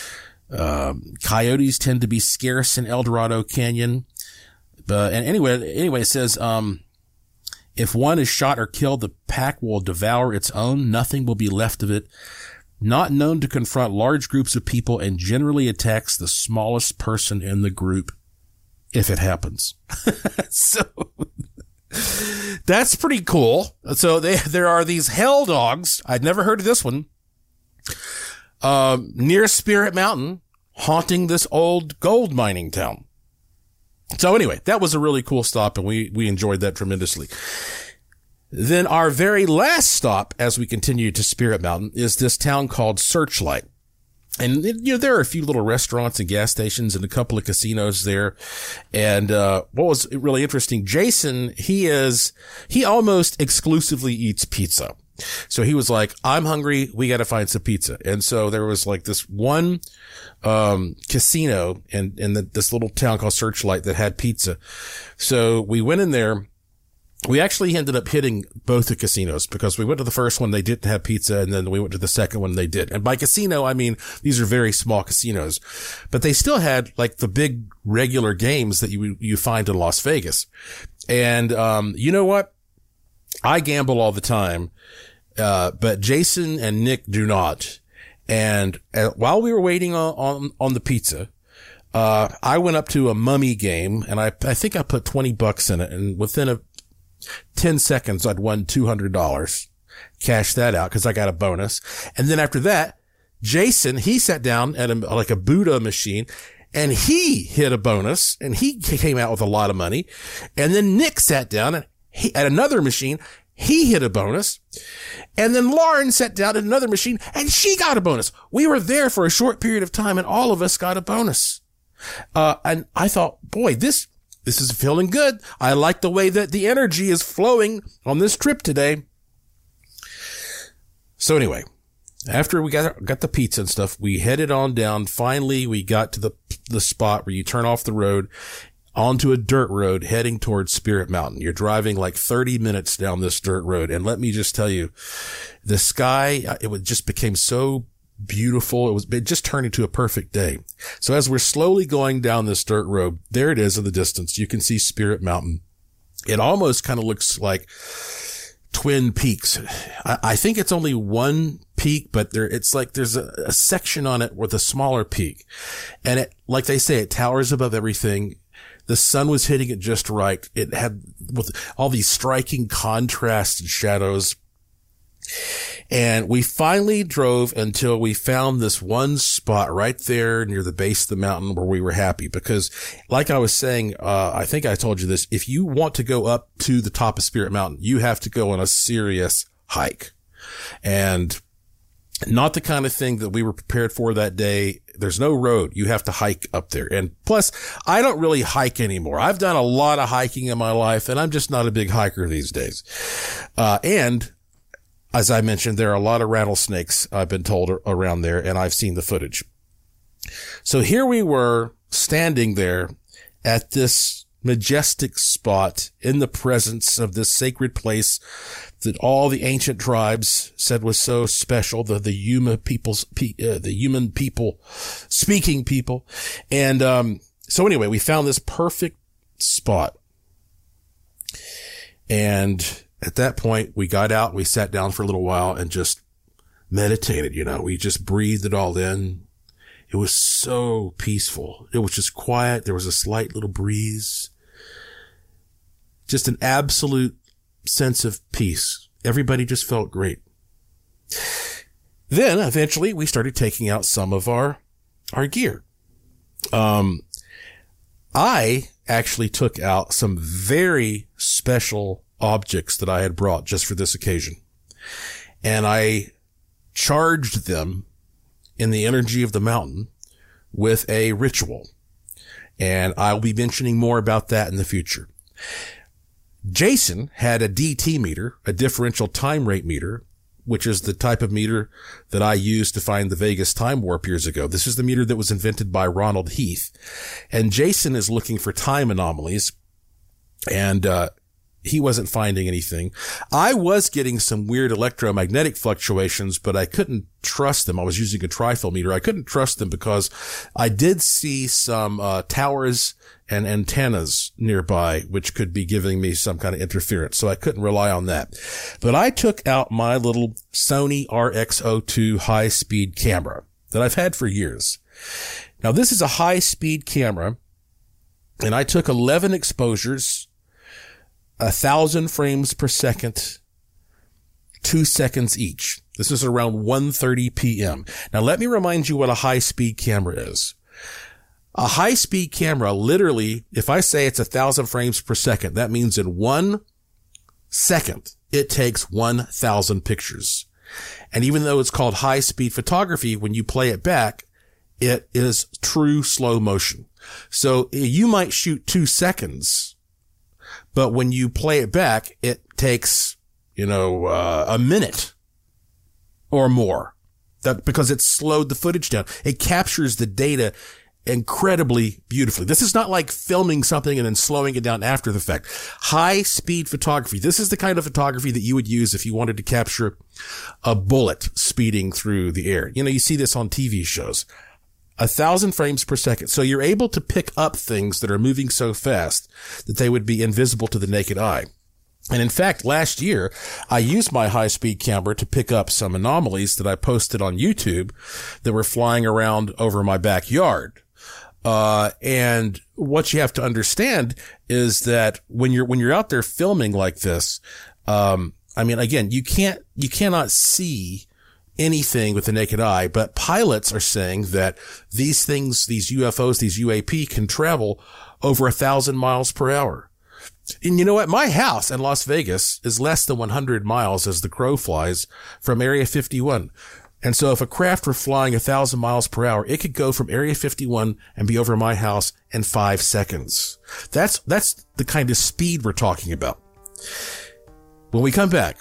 Speaker 7: Coyotes tend to be scarce in El Dorado Canyon. And anyway, it says, in If one is shot or killed, the pack will devour its own. Nothing will be left of it. Not known to confront large groups of people and generally attacks the smallest person in the group if it happens. So that's pretty cool. So there are these hell dogs. I'd never heard of this one. Near Spirit Mountain, haunting this old gold mining town. So anyway, that was a really cool stop, and we enjoyed that tremendously. Then our very last stop as we continue to Spirit Mountain is this town called Searchlight. And, there are a few little restaurants and gas stations and a couple of casinos there. And, what was really interesting, Jason, he almost exclusively eats pizza. So he was like, I'm hungry. We got to find some pizza. And so there was like this one, casino in this little town called Searchlight that had pizza. So we went in there. We actually ended up hitting both the casinos because we went to the first one, they didn't have pizza, and then we went to the second one, they did. And by casino, I mean, these are very small casinos, but they still had like the big regular games that you find in Las Vegas. And, you know what? I gamble all the time, but Jason and Nick do not. And while we were waiting on the pizza, I went up to a mummy game, and I think I put $20 in it, and within 10 seconds, I'd won $200, cashed that out because I got a bonus. And then after that, Jason, he sat down at a Buddha machine and he hit a bonus and he came out with a lot of money. And then Nick sat down and at another machine, he hit a bonus. And then Lauren sat down at another machine and she got a bonus. We were there for a short period of time and all of us got a bonus. And I thought, boy, this is feeling good. I like the way that the energy is flowing on this trip today. So anyway, after we got the pizza and stuff, we headed on down. Finally, we got to the spot where you turn off the road onto a dirt road heading towards Spirit Mountain. You're driving like 30 minutes down this dirt road. And let me just tell you, the sky, it just became so beautiful. It just turned into a perfect day. So as we're slowly going down this dirt road, there it is in the distance. You can see Spirit Mountain. It almost kind of looks like Twin Peaks. I think it's only one peak, but it's like there's a section on it with a smaller peak. And it, like they say, it towers above everything. The sun was hitting it just right. It had with all these striking contrasts and shadows. And we finally drove until we found this one spot right there near the base of the mountain where we were happy because like I was saying, I think I told you this, if you want to go up to the top of Spirit Mountain, you have to go on a serious hike and not the kind of thing that we were prepared for that day. There's no road. You have to hike up there. And plus, I don't really hike anymore. I've done a lot of hiking in my life and I'm just not a big hiker these days. And as I mentioned, there are a lot of rattlesnakes, I've been told, around there, and I've seen the footage. So here we were standing there at this majestic spot in the presence of this sacred place that all the ancient tribes said was so special, the human people, speaking people. And so anyway, we found this perfect spot. And at that point, we got out, we sat down for a little while and just meditated, we just breathed it all in. It was so peaceful. It was just quiet. There was a slight little breeze. Just an absolute sense of peace. Everybody just felt great. Then eventually we started taking out some of our gear. I actually took out some very special objects that I had brought just for this occasion. And I charged them in the energy of the mountain with a ritual. And I'll be mentioning more about that in the future. Jason had a DT meter, a differential time rate meter, which is the type of meter that I used to find the Vegas time warp years ago. This is the meter that was invented by Ronald Heath. And Jason is looking for time anomalies. And he wasn't finding anything. I was getting some weird electromagnetic fluctuations, but I couldn't trust them. I was using a trifle meter. I couldn't trust them because I did see some towers and antennas nearby, which could be giving me some kind of interference. So I couldn't rely on that. But I took out my little Sony RX02 high-speed camera that I've had for years. Now, this is a high-speed camera, and I took 11 exposures, 1,000 frames per second, 2 seconds each. This is around 1:30 p.m. Now, let me remind you what a high-speed camera is. A high-speed camera, literally, if I say it's 1,000 frames per second, that means in 1 second, it takes 1,000 pictures. And even though it's called high-speed photography, when you play it back, it is true slow motion. So you might shoot 2 seconds, but when you play it back, it takes, a minute or more. That because it's slowed the footage down. It captures the data incredibly beautifully. This is not like filming something and then slowing it down after the fact. High speed photography. This is the kind of photography that you would use if you wanted to capture a bullet speeding through the air. You see this on TV shows. 1,000 frames per second. So you're able to pick up things that are moving so fast that they would be invisible to the naked eye. And in fact, last year, I used my high-speed camera to pick up some anomalies that I posted on YouTube that were flying around over my backyard. And what you have to understand is that when you're out there filming like this, again, you cannot see anything with the naked eye, but pilots are saying that these things, these UFOs, these UAP can travel over 1,000 miles per hour. And you know what? My house in Las Vegas is less than 100 miles as the crow flies from Area 51. And so if a craft were flying 1,000 miles per hour, it could go from Area 51 and be over my house in 5 seconds. That's the kind of speed we're talking about. When we come back,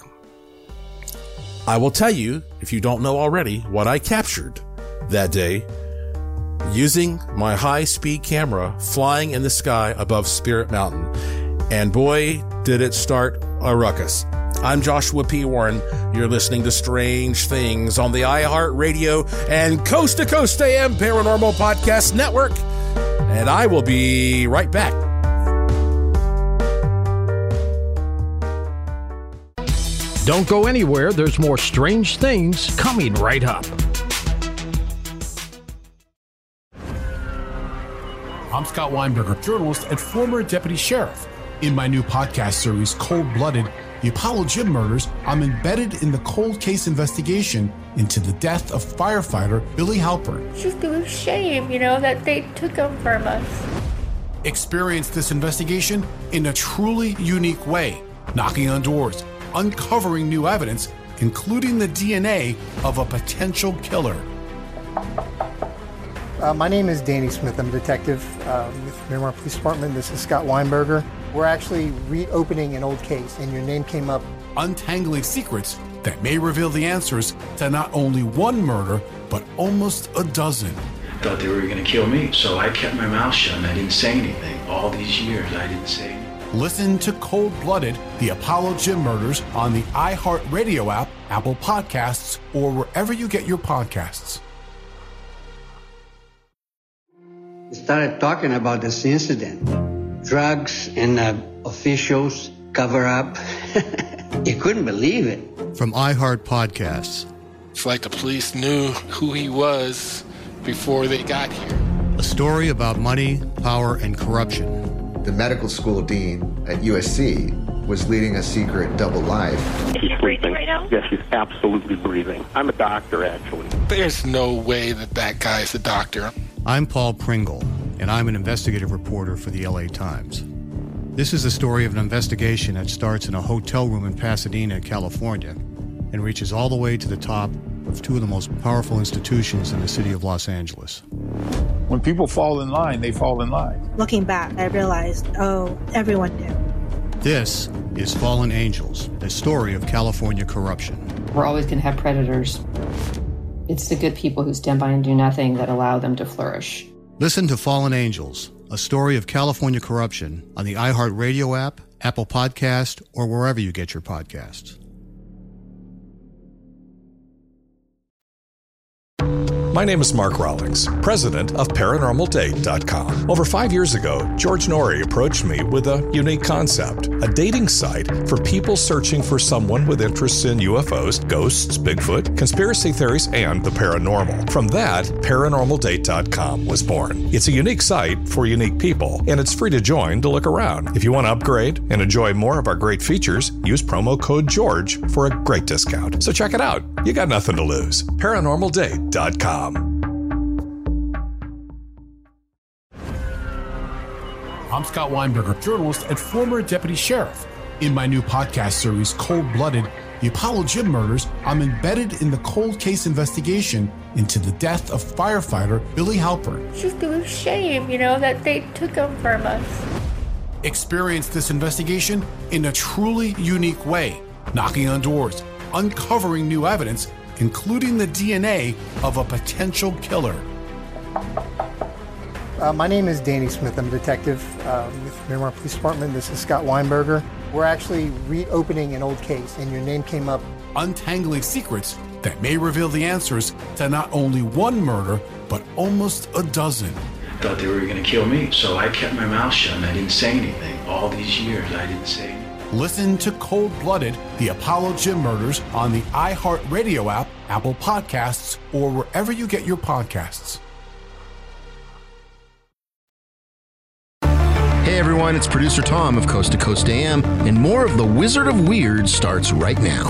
Speaker 7: I will tell you, if you don't know already, what I captured that day using my high-speed camera flying in the sky above Spirit Mountain. And boy, did it start a ruckus. I'm Joshua P. Warren. You're listening to Strange Things on the iHeartRadio and Coast to Coast AM Paranormal Podcast Network. And I will be right back.
Speaker 4: Don't go anywhere. There's more Strange Things coming right up.
Speaker 1: I'm Scott Weinberger, journalist and former deputy sheriff. In my new podcast series, Cold Blooded, The Apollo Gym Murders, I'm embedded in the cold case investigation into the death of firefighter Billy Halpern.
Speaker 10: It's just a shame, that they took him from us.
Speaker 1: Experience this investigation in a truly unique way, knocking on doors, uncovering new evidence, including the DNA of a potential killer.
Speaker 11: My name is Danny Smith. I'm a detective with Miramar Police Department. This is Scott Weinberger. We're actually reopening an old case, and your name came up.
Speaker 1: Untangling secrets that may reveal the answers to not only one murder, but almost a dozen.
Speaker 12: I thought they were going to kill me, so I kept my mouth shut and I didn't say anything. All these years, I didn't say anything.
Speaker 1: Listen to Cold Blooded, The Apollo Gym Murders on the iHeartRadio app, Apple Podcasts, or wherever you get your podcasts.
Speaker 15: We started talking about this incident. Drugs and officials cover up. You couldn't believe it.
Speaker 16: From iHeart Podcasts.
Speaker 17: It's like the police knew who he was before they got here.
Speaker 16: A story about money, power, and corruption.
Speaker 18: The medical school dean at USC was leading a secret double life.
Speaker 19: She's breathing right now? Yes, she's absolutely breathing. I'm a doctor, actually.
Speaker 17: There's no way that guy's a doctor.
Speaker 16: I'm Paul Pringle, and I'm an investigative reporter for the LA Times. This is the story of an investigation that starts in a hotel room in Pasadena, California, and reaches all the way to the top of two of the most powerful institutions in the city of Los Angeles.
Speaker 20: When people fall in line, they fall in line.
Speaker 21: Looking back, I realized, everyone knew.
Speaker 16: This is Fallen Angels, the story of California corruption.
Speaker 22: We're always going to have predators. It's the good people who stand by and do nothing that allow them to flourish.
Speaker 16: Listen to Fallen Angels, a story of California corruption on the iHeartRadio app, Apple Podcast, or wherever you get your podcasts.
Speaker 8: My name is Mark Rawlings, president of ParanormalDate.com. Over 5 years ago, George Norrie approached me with a unique concept, a dating site for people searching for someone with interests in UFOs, ghosts, Bigfoot, conspiracy theories, and the paranormal. From that, ParanormalDate.com was born. It's a unique site for unique people, and it's free to join to look around. If you want to upgrade and enjoy more of our great features, use promo code GEORGE for a great discount. So check it out. You got nothing to lose. ParanormalDate.com.
Speaker 1: I'm Scott Weinberger, journalist and former deputy sheriff. In my new podcast series, Cold Blooded, The Apollo Gym Murders, I'm embedded in the cold case investigation into the death of firefighter Billy Halpern.
Speaker 10: It's just a shame, that they took him from us.
Speaker 1: Experience this investigation in a truly unique way, knocking on doors, uncovering new evidence, including the DNA of a potential killer.
Speaker 11: My name is Danny Smith. I'm a detective with Miramar Police Department. This is Scott Weinberger. We're actually reopening an old case, and your name came up.
Speaker 1: Untangling secrets that may reveal the answers to not only one murder, but almost a dozen.
Speaker 12: I thought they were going to kill me, so I kept my mouth shut and I didn't say anything. All these years, I didn't say anything.
Speaker 1: Listen to Cold Blooded, The Apollo Gym Murders on the iHeartRadio app, Apple Podcasts, or wherever you get your podcasts.
Speaker 13: Hey everyone, it's producer Tom of Coast to Coast AM, and more of the Wizard of Weird starts right now.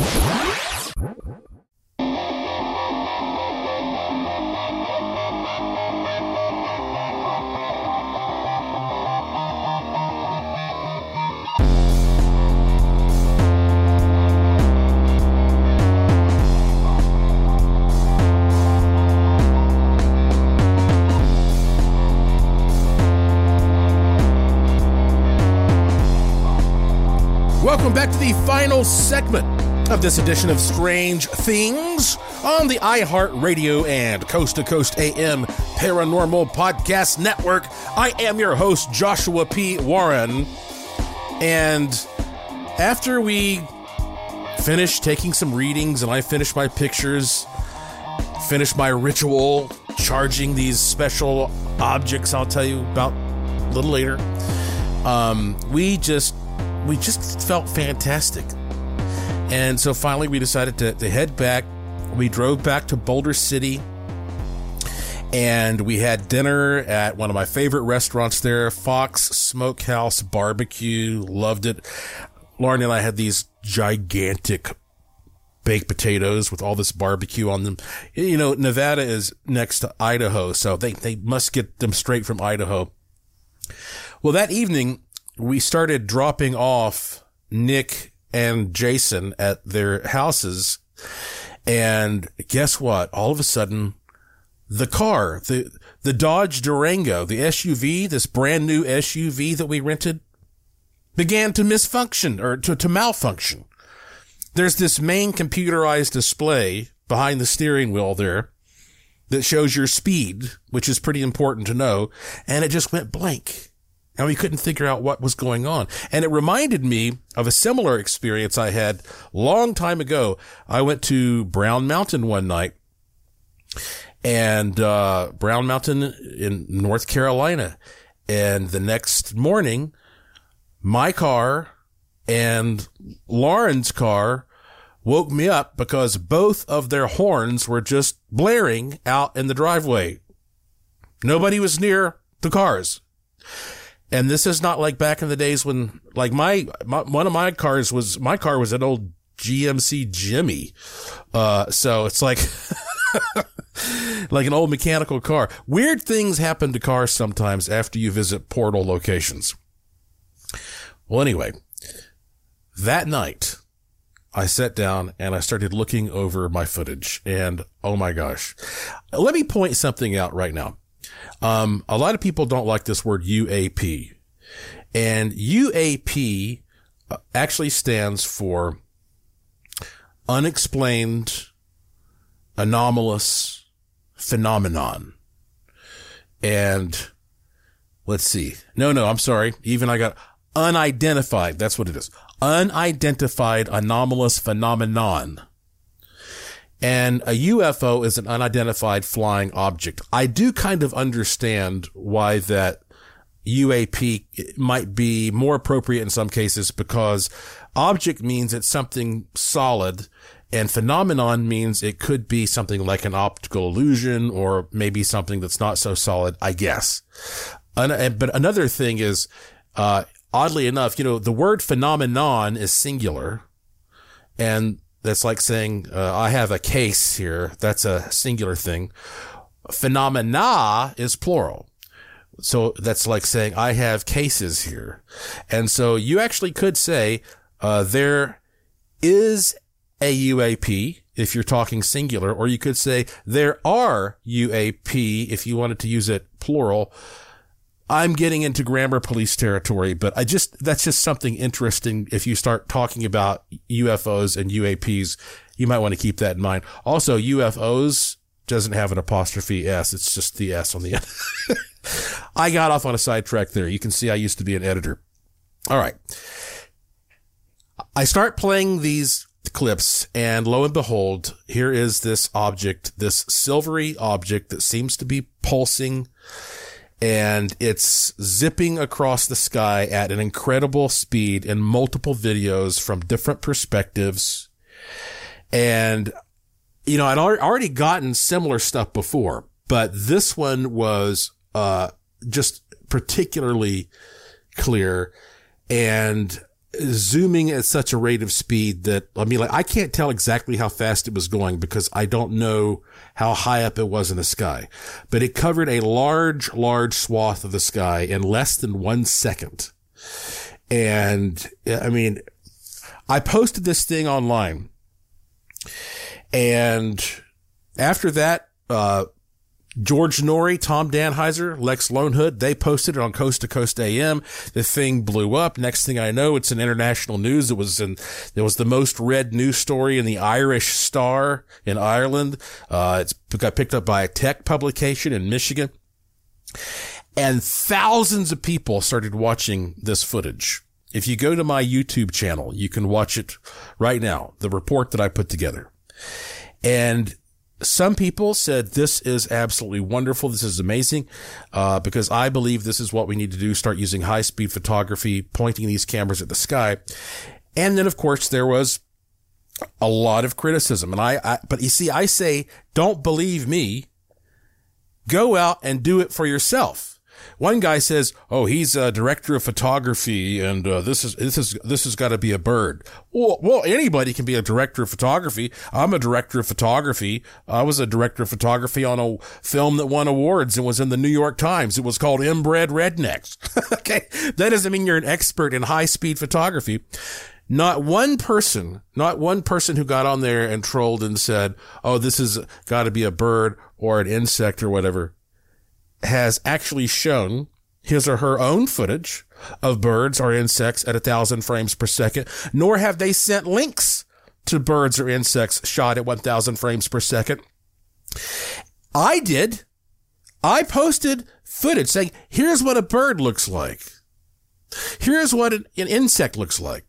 Speaker 7: Welcome back to the final segment of this edition of Strange Things on the iHeartRadio and Coast to Coast AM Paranormal Podcast Network. I am your host, Joshua P. Warren. And after we finished taking some readings and I finished my pictures, finished my ritual, charging these special objects I'll tell you about a little later, we just felt fantastic. And so finally we decided to head back. We drove back to Boulder City and we had dinner at one of my favorite restaurants there, Fox Smokehouse Barbecue. Loved it. Lauren and I had these gigantic baked potatoes with all this barbecue on them. Nevada is next to Idaho, so they must get them straight from Idaho. Well, that evening, we started dropping off Nick and Jason at their houses. And guess what? All of a sudden, the car, the Dodge Durango, the SUV, this brand new SUV that we rented, began to misfunction or to malfunction. There's this main computerized display behind the steering wheel there that shows your speed, which is pretty important to know. And it just went blank. And we couldn't figure out what was going on. And it reminded me of a similar experience I had long time ago. I went to Brown Mountain one night, and Brown Mountain in North Carolina. And the next morning, my car and Lauren's car woke me up because both of their horns were just blaring out in the driveway. Nobody was near the cars. And this is not like back in the days when, like one of my cars was an old GMC Jimmy. So it's like, like an old mechanical car. Weird things happen to cars sometimes after you visit portal locations. Well, anyway, that night I sat down and I started looking over my footage, and oh my gosh, let me point something out right now. A lot of people don't like this word UAP, and UAP actually stands for unexplained anomalous phenomenon. And let's see. No, I'm sorry. Even I got unidentified. That's what it is. Unidentified anomalous phenomenon. And a UFO is an unidentified flying object. I do kind of understand why that UAP might be more appropriate in some cases, because object means it's something solid and phenomenon means it could be something like an optical illusion or maybe something that's not so solid, I guess. But another thing is, oddly enough, the word phenomenon is singular, and that's like saying, I have a case here. That's a singular thing. Phenomena is plural. So that's like saying, I have cases here. And so you actually could say, there is a UAP if you're talking singular, or you could say there are UAP if you wanted to use it plural. I'm getting into grammar police territory, but that's just something interesting. If you start talking about UFOs and UAPs, you might want to keep that in mind. Also, UFOs doesn't have an apostrophe S. It's just the S on the end. I got off on a sidetrack there. You can see I used to be an editor. All right. I start playing these clips, and lo and behold, here is this object, this silvery object that seems to be pulsing, and it's zipping across the sky at an incredible speed in multiple videos from different perspectives. And, I'd already gotten similar stuff before, but this one was just particularly clear and zooming at such a rate of speed that, I can't tell exactly how fast it was going because I don't know how high up it was in the sky, but it covered a large, large swath of the sky in less than 1 second. And I posted this thing online, and after that, George Norrie, Tom Danheiser, Lex Lonehood, they posted it on Coast to Coast AM. The thing blew up. Next thing I know, it's in international news. It was the most read news story in the Irish Star in Ireland. It got picked up by a tech publication in Michigan. And thousands of people started watching this footage. If you go to my YouTube channel, you can watch it right now, the report that I put together. And some people said, this is absolutely wonderful. This is amazing, because I believe this is what we need to do. Start using high-speed photography, pointing these cameras at the sky. And then, of course, there was a lot of criticism. But you see, I say, don't believe me. Go out and do it for yourself. One guy says, oh, he's a director of photography, and this has got to be a bird. Well, anybody can be a director of photography. I'm a director of photography. I was a director of photography on a film that won awards and was in the New York Times. It was called Inbred Rednecks. Okay. That doesn't mean you're an expert in high-speed photography. Not one person who got on there and trolled and said, oh, this has got to be a bird or an insect or whatever, has actually shown his or her own footage of birds or insects at 1,000 frames per second, nor have they sent links to birds or insects shot at 1,000 frames per second. I did. I posted footage saying, here's what a bird looks like. Here's what an insect looks like.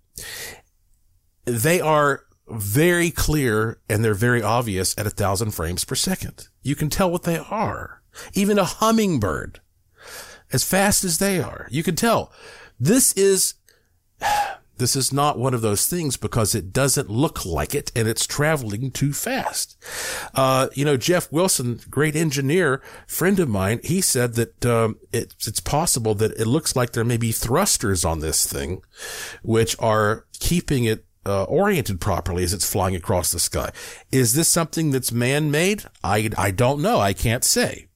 Speaker 7: They are very clear and they're very obvious at 1,000 frames per second. You can tell what they are. Even a hummingbird, as fast as they are, you can tell. This is not one of those things because it doesn't look like it and it's traveling too fast. Jeff Wilson, great engineer, friend of mine, he said that it's possible that it looks like there may be thrusters on this thing, which are keeping it oriented properly as it's flying across the sky. Is this something that's man-made? I don't know. I can't say.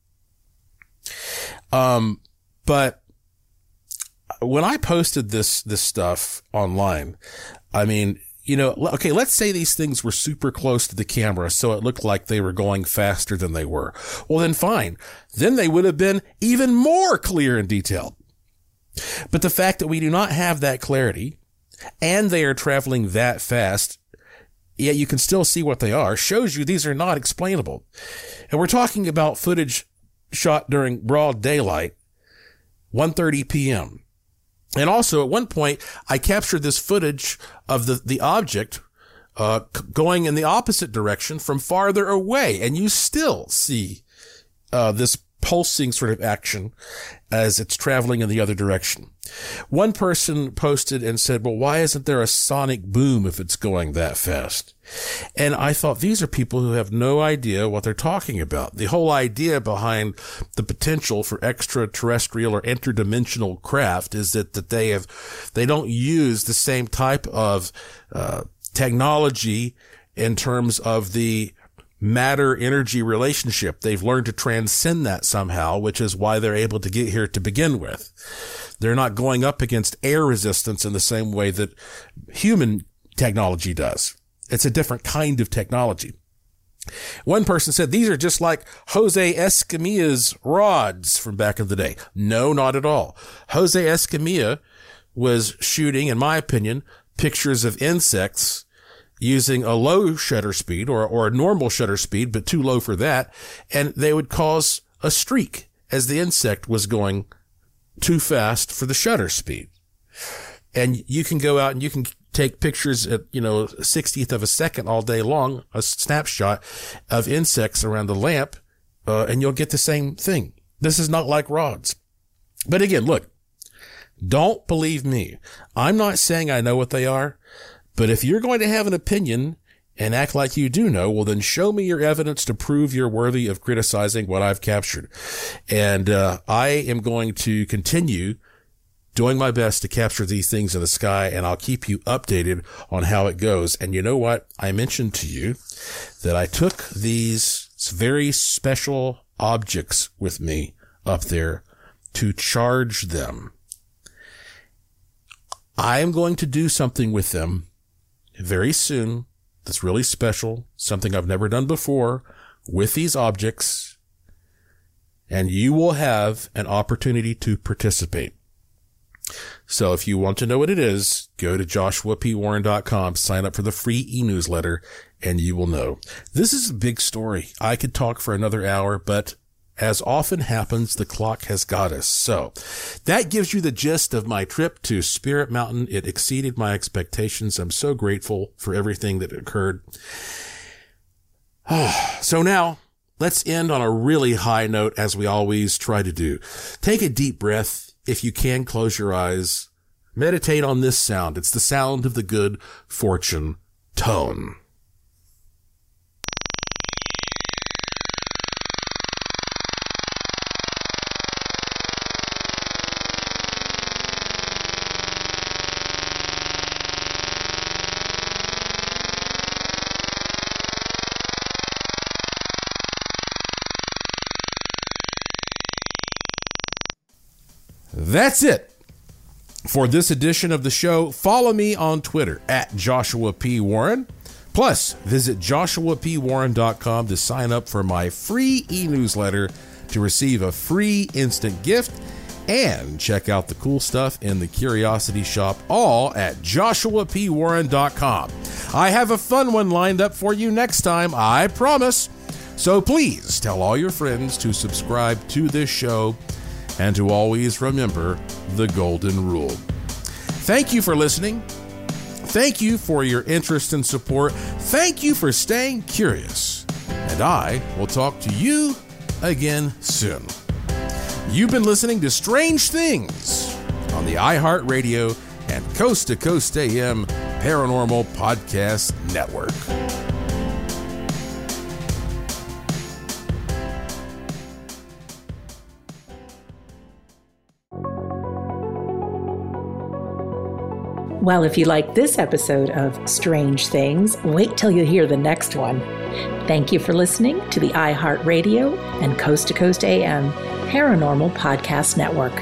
Speaker 7: But when I posted this stuff online, okay, let's say these things were super close to the camera, so it looked like they were going faster than they were. Well, then fine. Then they would have been even more clear and detailed. But the fact that we do not have that clarity and they are traveling that fast, yet you can still see what they are, shows you these are not explainable. And we're talking about footage shot during broad daylight, 1:30 p.m. And also, at one point, I captured this footage of the object going in the opposite direction from farther away. And you still see this pulsing sort of action as it's traveling in the other direction. One person posted and said, well, why isn't there a sonic boom if it's going that fast? And I thought, these are people who have no idea what they're talking about. The whole idea behind the potential for extraterrestrial or interdimensional craft is that they don't use the same type of technology in terms of the matter-energy relationship. They've learned to transcend that somehow, which is why they're able to get here to begin with. They're not going up against air resistance in the same way that human technology does. It's a different kind of technology. One person said, these are just like Jose Escamilla's rods from back in the day. No, not at all. Jose Escamilla was shooting, in my opinion, pictures of insects using a low shutter speed or a normal shutter speed, but too low for that. And they would cause a streak as the insect was going too fast for the shutter speed. And you can go out and you can take pictures at, 60th of a second all day long, a snapshot of insects around the lamp, and you'll get the same thing. This is not like rods. But again, look, don't believe me. I'm not saying I know what they are. But if you're going to have an opinion and act like you do know, well, then show me your evidence to prove you're worthy of criticizing what I've captured. And I am going to continue doing my best to capture these things in the sky, and I'll keep you updated on how it goes. And you know what? I mentioned to you that I took these very special objects with me up there to charge them. I am going to do something with them very soon that's really special, something I've never done before with these objects, and you will have an opportunity to participate. So if you want to know what it is, go to joshuapwarren.com, sign up for the free e-newsletter, and you will know. This is a big story. I could talk for another hour, but as often happens, the clock has got us. So that gives you the gist of my trip to Spirit Mountain. It exceeded my expectations. I'm so grateful for everything that occurred. So now let's end on a really high note, as we always try to do. Take a deep breath. If you can, close your eyes. Meditate on this sound. It's the sound of the good fortune tone. That's it for this edition of the show. Follow me on Twitter at Joshua P. Warren. Plus, visit joshuapwarren.com to sign up for my free e-newsletter to receive a free instant gift, and check out the cool stuff in the Curiosity Shop, all at joshuapwarren.com. I have a fun one lined up for you next time, I promise. So please tell all your friends to subscribe to this show and to always remember the golden rule. Thank you for listening. Thank you for your interest and support. Thank you for staying curious. And I will talk to you again soon. You've been listening to Strange Things on the iHeartRadio and Coast to Coast AM Paranormal Podcast Network.
Speaker 5: Well, if you like this episode of Strange Things, wait till you hear the next one. Thank you for listening to the iHeartRadio and Coast to Coast AM Paranormal Podcast Network.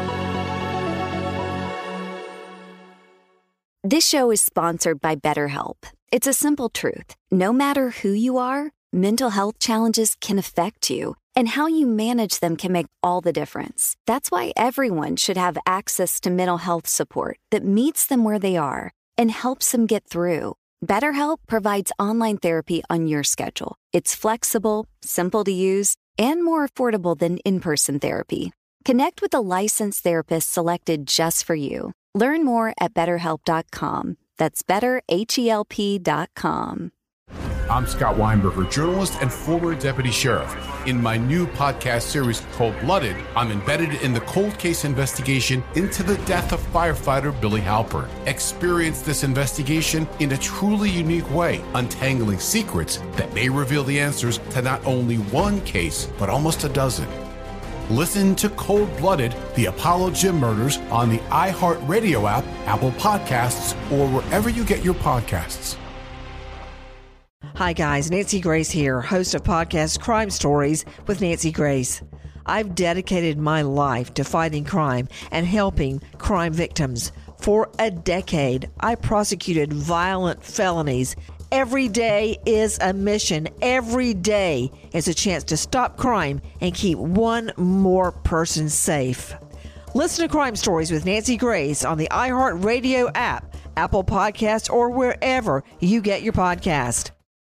Speaker 9: This show is sponsored by BetterHelp. It's a simple truth. No matter who you are, mental health challenges can affect you, and how you manage them can make all the difference. That's why everyone should have access to mental health support that meets them where they are and helps them get through. BetterHelp provides online therapy on your schedule. It's flexible, simple to use, and more affordable than in-person therapy. Connect with a licensed therapist selected just for you. Learn more at BetterHelp.com. That's BetterHelp.com.
Speaker 1: I'm Scott Weinberger, journalist and former deputy sheriff. In my new podcast series, Cold Blooded, I'm embedded in the cold case investigation into the death of firefighter Billy Halpern. Experience this investigation in a truly unique way, untangling secrets that may reveal the answers to not only one case, but almost a dozen. Listen to Cold Blooded, the Apollo Gym Murders on the iHeartRadio app, Apple Podcasts, or wherever you get your podcasts.
Speaker 2: Hi guys, Nancy Grace here, host of podcast Crime Stories with Nancy Grace. I've dedicated my life to fighting crime and helping crime victims. For a decade, I prosecuted violent felonies. Every day is a mission. Every day is a chance to stop crime and keep one more person safe. Listen to Crime Stories with Nancy Grace on the iHeartRadio app, Apple Podcasts, or wherever you get your podcast.